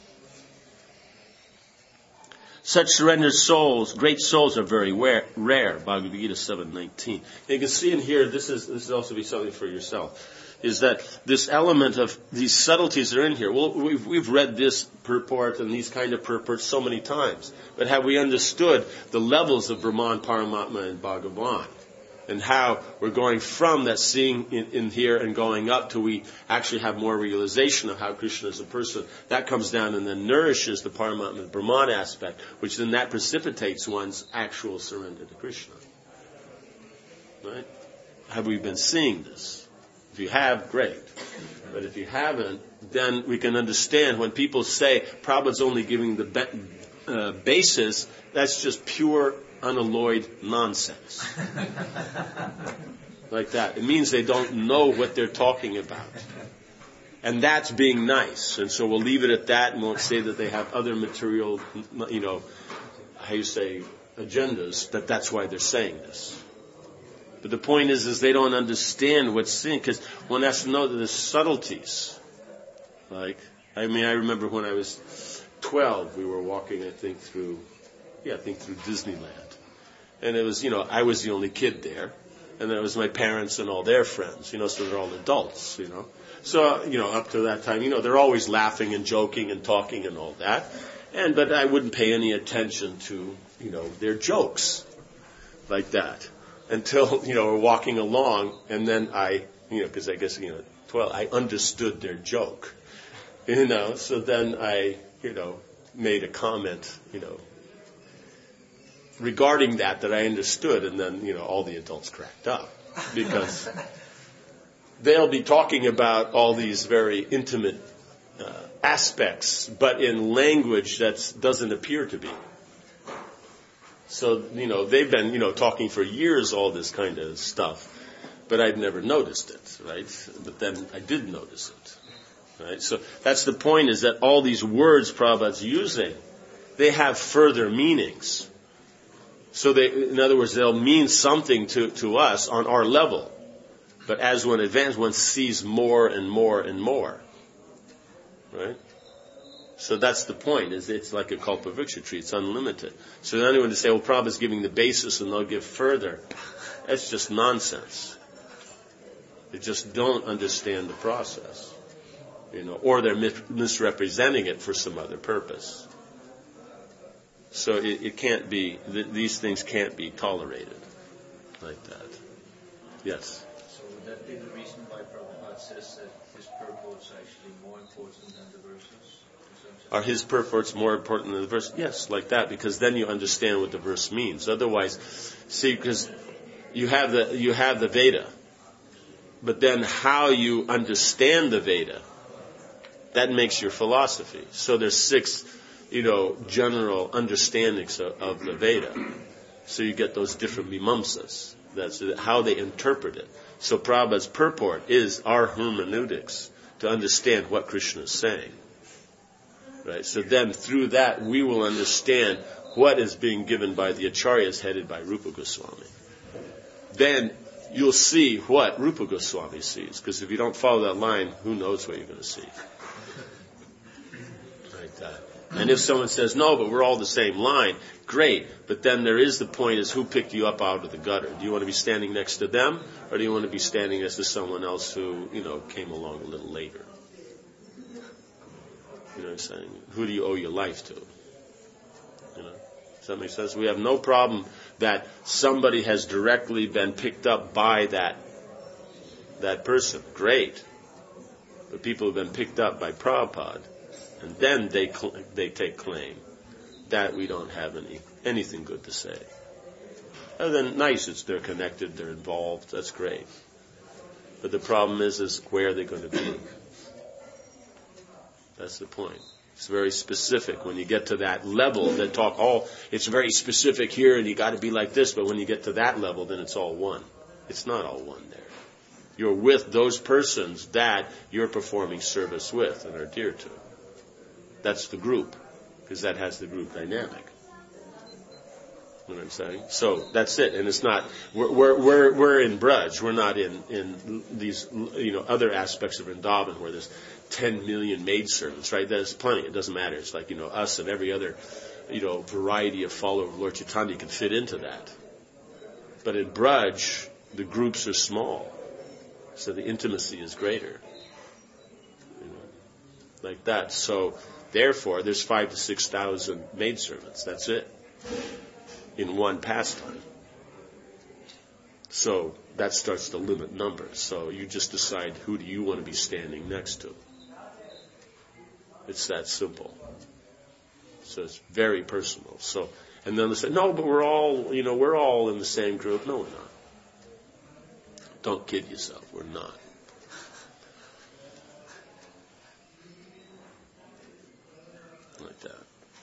Such surrendered souls, great souls, are very rare. Bhagavad Gita seven nineteen. You can see in here, this is this is also be something for yourself. Is that this element of these subtleties that are in here? Well, we've, we've read this purport and these kind of purports so many times. But have we understood the levels of Brahman, Paramatma, and Bhagavan? And how we're going from that seeing in, in here and going up till we actually have more realization of how Krishna is a person. That comes down and then nourishes the Paramatma and Brahman aspect, which then that precipitates one's actual surrender to Krishna. Right? Have we been seeing this? If you have, great. But if you haven't, then we can understand when people say Prabhupada's only giving the be- uh, basis, that's just pure, unalloyed nonsense. Like that. It means they don't know what they're talking about. And that's being nice. And so we'll leave it at that and won't say that they have other material, you know, how you say, agendas, that that's why they're saying this. But the point is, is they don't understand what's sin, because one has to know that there's subtleties. Like, I mean, I remember when I was twelve, we were walking, I think, through, yeah, I think through Disneyland. And it was, you know, I was the only kid there. And then it was my parents and all their friends, you know, so they're all adults, you know. So, you know, up to that time, you know, they're always laughing and joking and talking and all that. And, but I wouldn't pay any attention to, you know, their jokes like that. Until, you know, we're walking along, and then I, you know, because I guess, you know, twelve, I understood their joke, you know, so then I, you know, made a comment, you know, regarding that, that I understood, and then, you know, all the adults cracked up, because they'll be talking about all these very intimate uh, aspects, but in language that doesn't appear to be. So, you know, they've been, you know, talking for years, all this kind of stuff, but I'd never noticed it, right? But then I did notice it, right? So that's the point, is that all these words Prabhupada's using, they have further meanings. So they, in other words, they'll mean something to, to us on our level. But as one advances, one sees more and more and more, right? So that's the point, is it's like a Kalpavriksha tree, it's unlimited. So then anyone to say, well, Prabhupada's giving the basis and they'll give further, that's just nonsense. They just don't understand the process, you know, or they're mis- misrepresenting it for some other purpose. So it, it can't be, th- these things can't be tolerated like that. Yes? So would that be the reason why Prabhupada says that his purport's actually more important than the verses? Are his purports more important than the verse? Yes, like that, because then you understand what the verse means. Otherwise, see, because you have the you have the Veda, but then how you understand the Veda, that makes your philosophy. So there's six, you know, general understandings of, of the Veda. So you get those different mimamsas. That's how they interpret it. So Prabhupada's purport is our hermeneutics to understand what Krishna is saying. Right? So then through that we will understand what is being given by the acharyas headed by Rupa Goswami. Then you'll see what Rupa Goswami sees. Because if you don't follow that line, who knows what you're going to see. Like that. And if someone says, no, but we're all the same line, great. But then there is the point is who picked you up out of the gutter? Do you want to be standing next to them, or do you want to be standing next to someone else who, you know, came along a little later? You know what I'm saying? Who do you owe your life to? You know? Does that make sense? We have no problem that somebody has directly been picked up by that that person. Great. But people have been picked up by Prabhupada, and then they cl- they take claim. That we don't have any anything good to say. Other than nice, it's they're connected, they're involved, that's great. But the problem is, is where are they going to be? That's the point. It's very specific. When you get to that level, they talk, oh, it's very specific here and you got to be like this, but when you get to that level, then it's all one. It's not all one there. You're with those persons that you're performing service with and are dear to. That's the group, because that has the group dynamic. You know what I'm saying? So that's it. And it's not, we're, we're, we're, we're in Braj. We're not in, in these, you know, other aspects of Vrindavan where there's ten million maidservants, right? There's plenty. It doesn't matter. It's like, you know, us and every other, you know, variety of follower of Lord Chaitanya can fit into that. But in Braj, the groups are small. So the intimacy is greater. You know, like that. So, therefore, there's five to six thousand maidservants. That's it. In one pastime. So that starts to limit numbers. So you just decide who do you want to be standing next to. It's that simple. So it's very personal. So, and then they say, no, but we're all, you know, we're all in the same group. No, we're not. Don't kid yourself. We're not. Like that.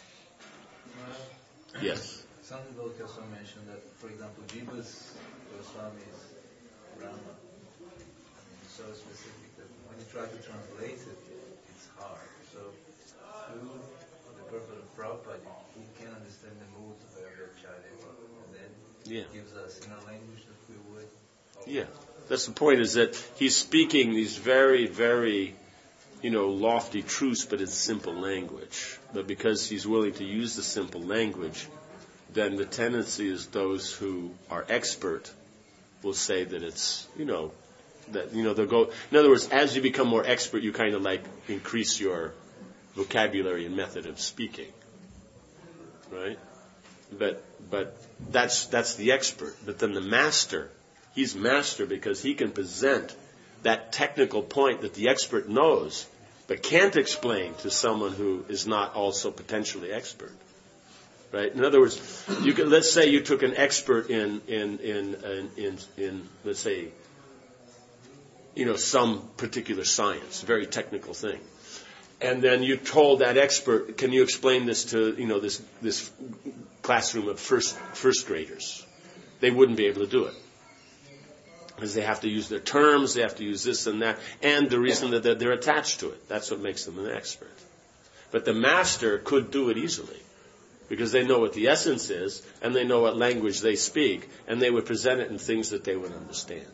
Yes. Something Lord also mentioned that, for example, Jiva's Goswami's Brahma is so specific that when you try to translate it, it's hard. So, through the purpose of Prabhupada, we can understand the mood of the Charity, and then Yeah. it gives us in a language that we would. Yeah. That's the point, is that he's speaking these very, very, you know, lofty truths, but in simple language. But because he's willing to use the simple language, then the tendency is those who are expert will say that it's, you know, that, you know, they'll go, in other words, as you become more expert, you kind of like increase your vocabulary and method of speaking. Right? But, but that's, that's the expert. But then the master, he's master because he can present that technical point that the expert knows, but can't explain to someone who is not also potentially expert. Right? In other words, you could, let's say you took an expert in, in, in, in, in, in, let's say, you know, some particular science, very technical thing. And then you told that expert, can you explain this to, you know, this, this classroom of first, first graders? They wouldn't be able to do it. Because they have to use their terms, they have to use this and that, and the reason that they're, they're attached to it. That's what makes them an expert. But the master could do it easily. Because they know what the essence is, and they know what language they speak, and they would present it in things that they would understand.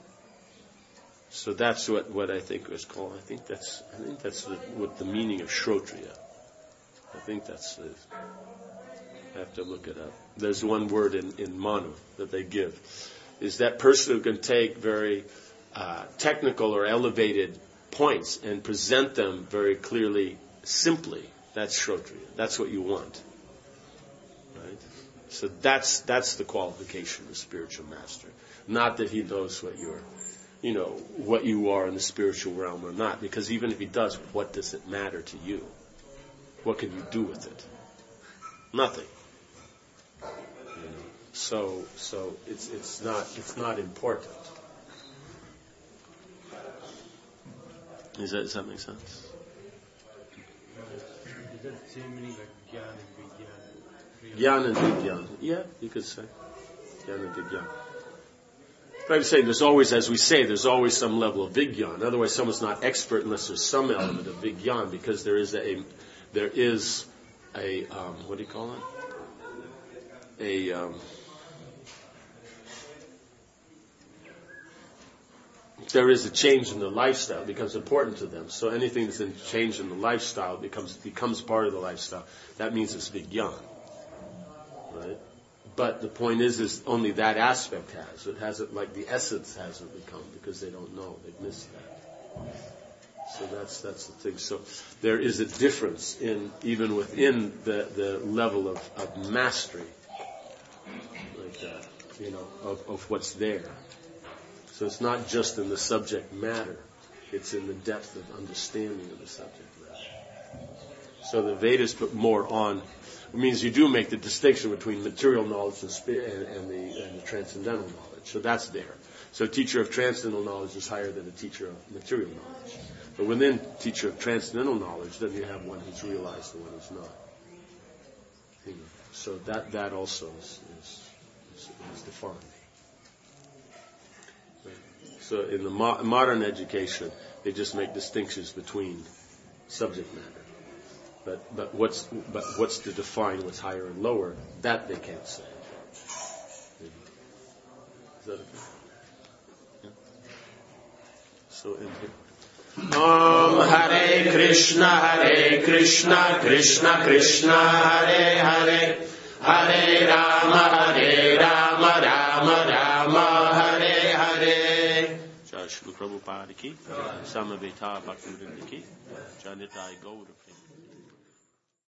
So that's what, what I think was called. I think that's I think that's the, what the meaning of Shrotriya. I think that's the, I have to look it up. There's one word in, in Manu that they give. Is that person who can take very uh, technical or elevated points and present them very clearly, simply. That's Shrotriya. That's what you want. Right? So that's that's the qualification of a spiritual master. Not that he knows what you're, you know, what you are in the spiritual realm or not. Because even if he does, what does it matter to you? What can you do with it? Nothing. You know? So so it's it's not it's not important. Is that does that make sense? Is that the same meaning like Gyan and Vigyan? Gyan and Vigyan. Yeah, you could say. Gyan and Vigyan. But I'm saying there's always, as we say, there's always some level of Vigyan. Otherwise, someone's not expert unless there's some element of Vigyan, because there is a, there is a, um, what do you call it? A, um, there is a change in the lifestyle. It becomes important to them. So anything that's in change in the lifestyle becomes becomes part of the lifestyle. That means it's vigyan. Right? But the point is, is only that aspect has. It hasn't, like the essence hasn't become, because they don't know. They've missed that. So that's that's the thing. So there is a difference in even within the, the level of, of mastery, like that, you know, of, of what's there. So it's not just in the subject matter; it's in the depth of understanding of the subject matter. So the Vedas put more on. It means you do make the distinction between material knowledge and, spirit and, and, the, and the transcendental knowledge. So that's there. So a teacher of transcendental knowledge is higher than a teacher of material knowledge. But within teacher of transcendental knowledge, then you have one who's realized and one who's not. You know, so that that also is, is, is, is defined. Right. So in the mo- modern education, they just make distinctions between subject matter. But but what's but what's to define what's higher and lower? That they can't say. Is that okay? Yeah. So in here. Om Hare Krishna Hare Krishna Krishna Krishna Hare Hare Hare Rama Hare Rama Rama Rama Hare Hare. Jai Shri Prabhupada ki, Samaveta Bhaktivinoda ki, Jai Nitai Gaura Prema.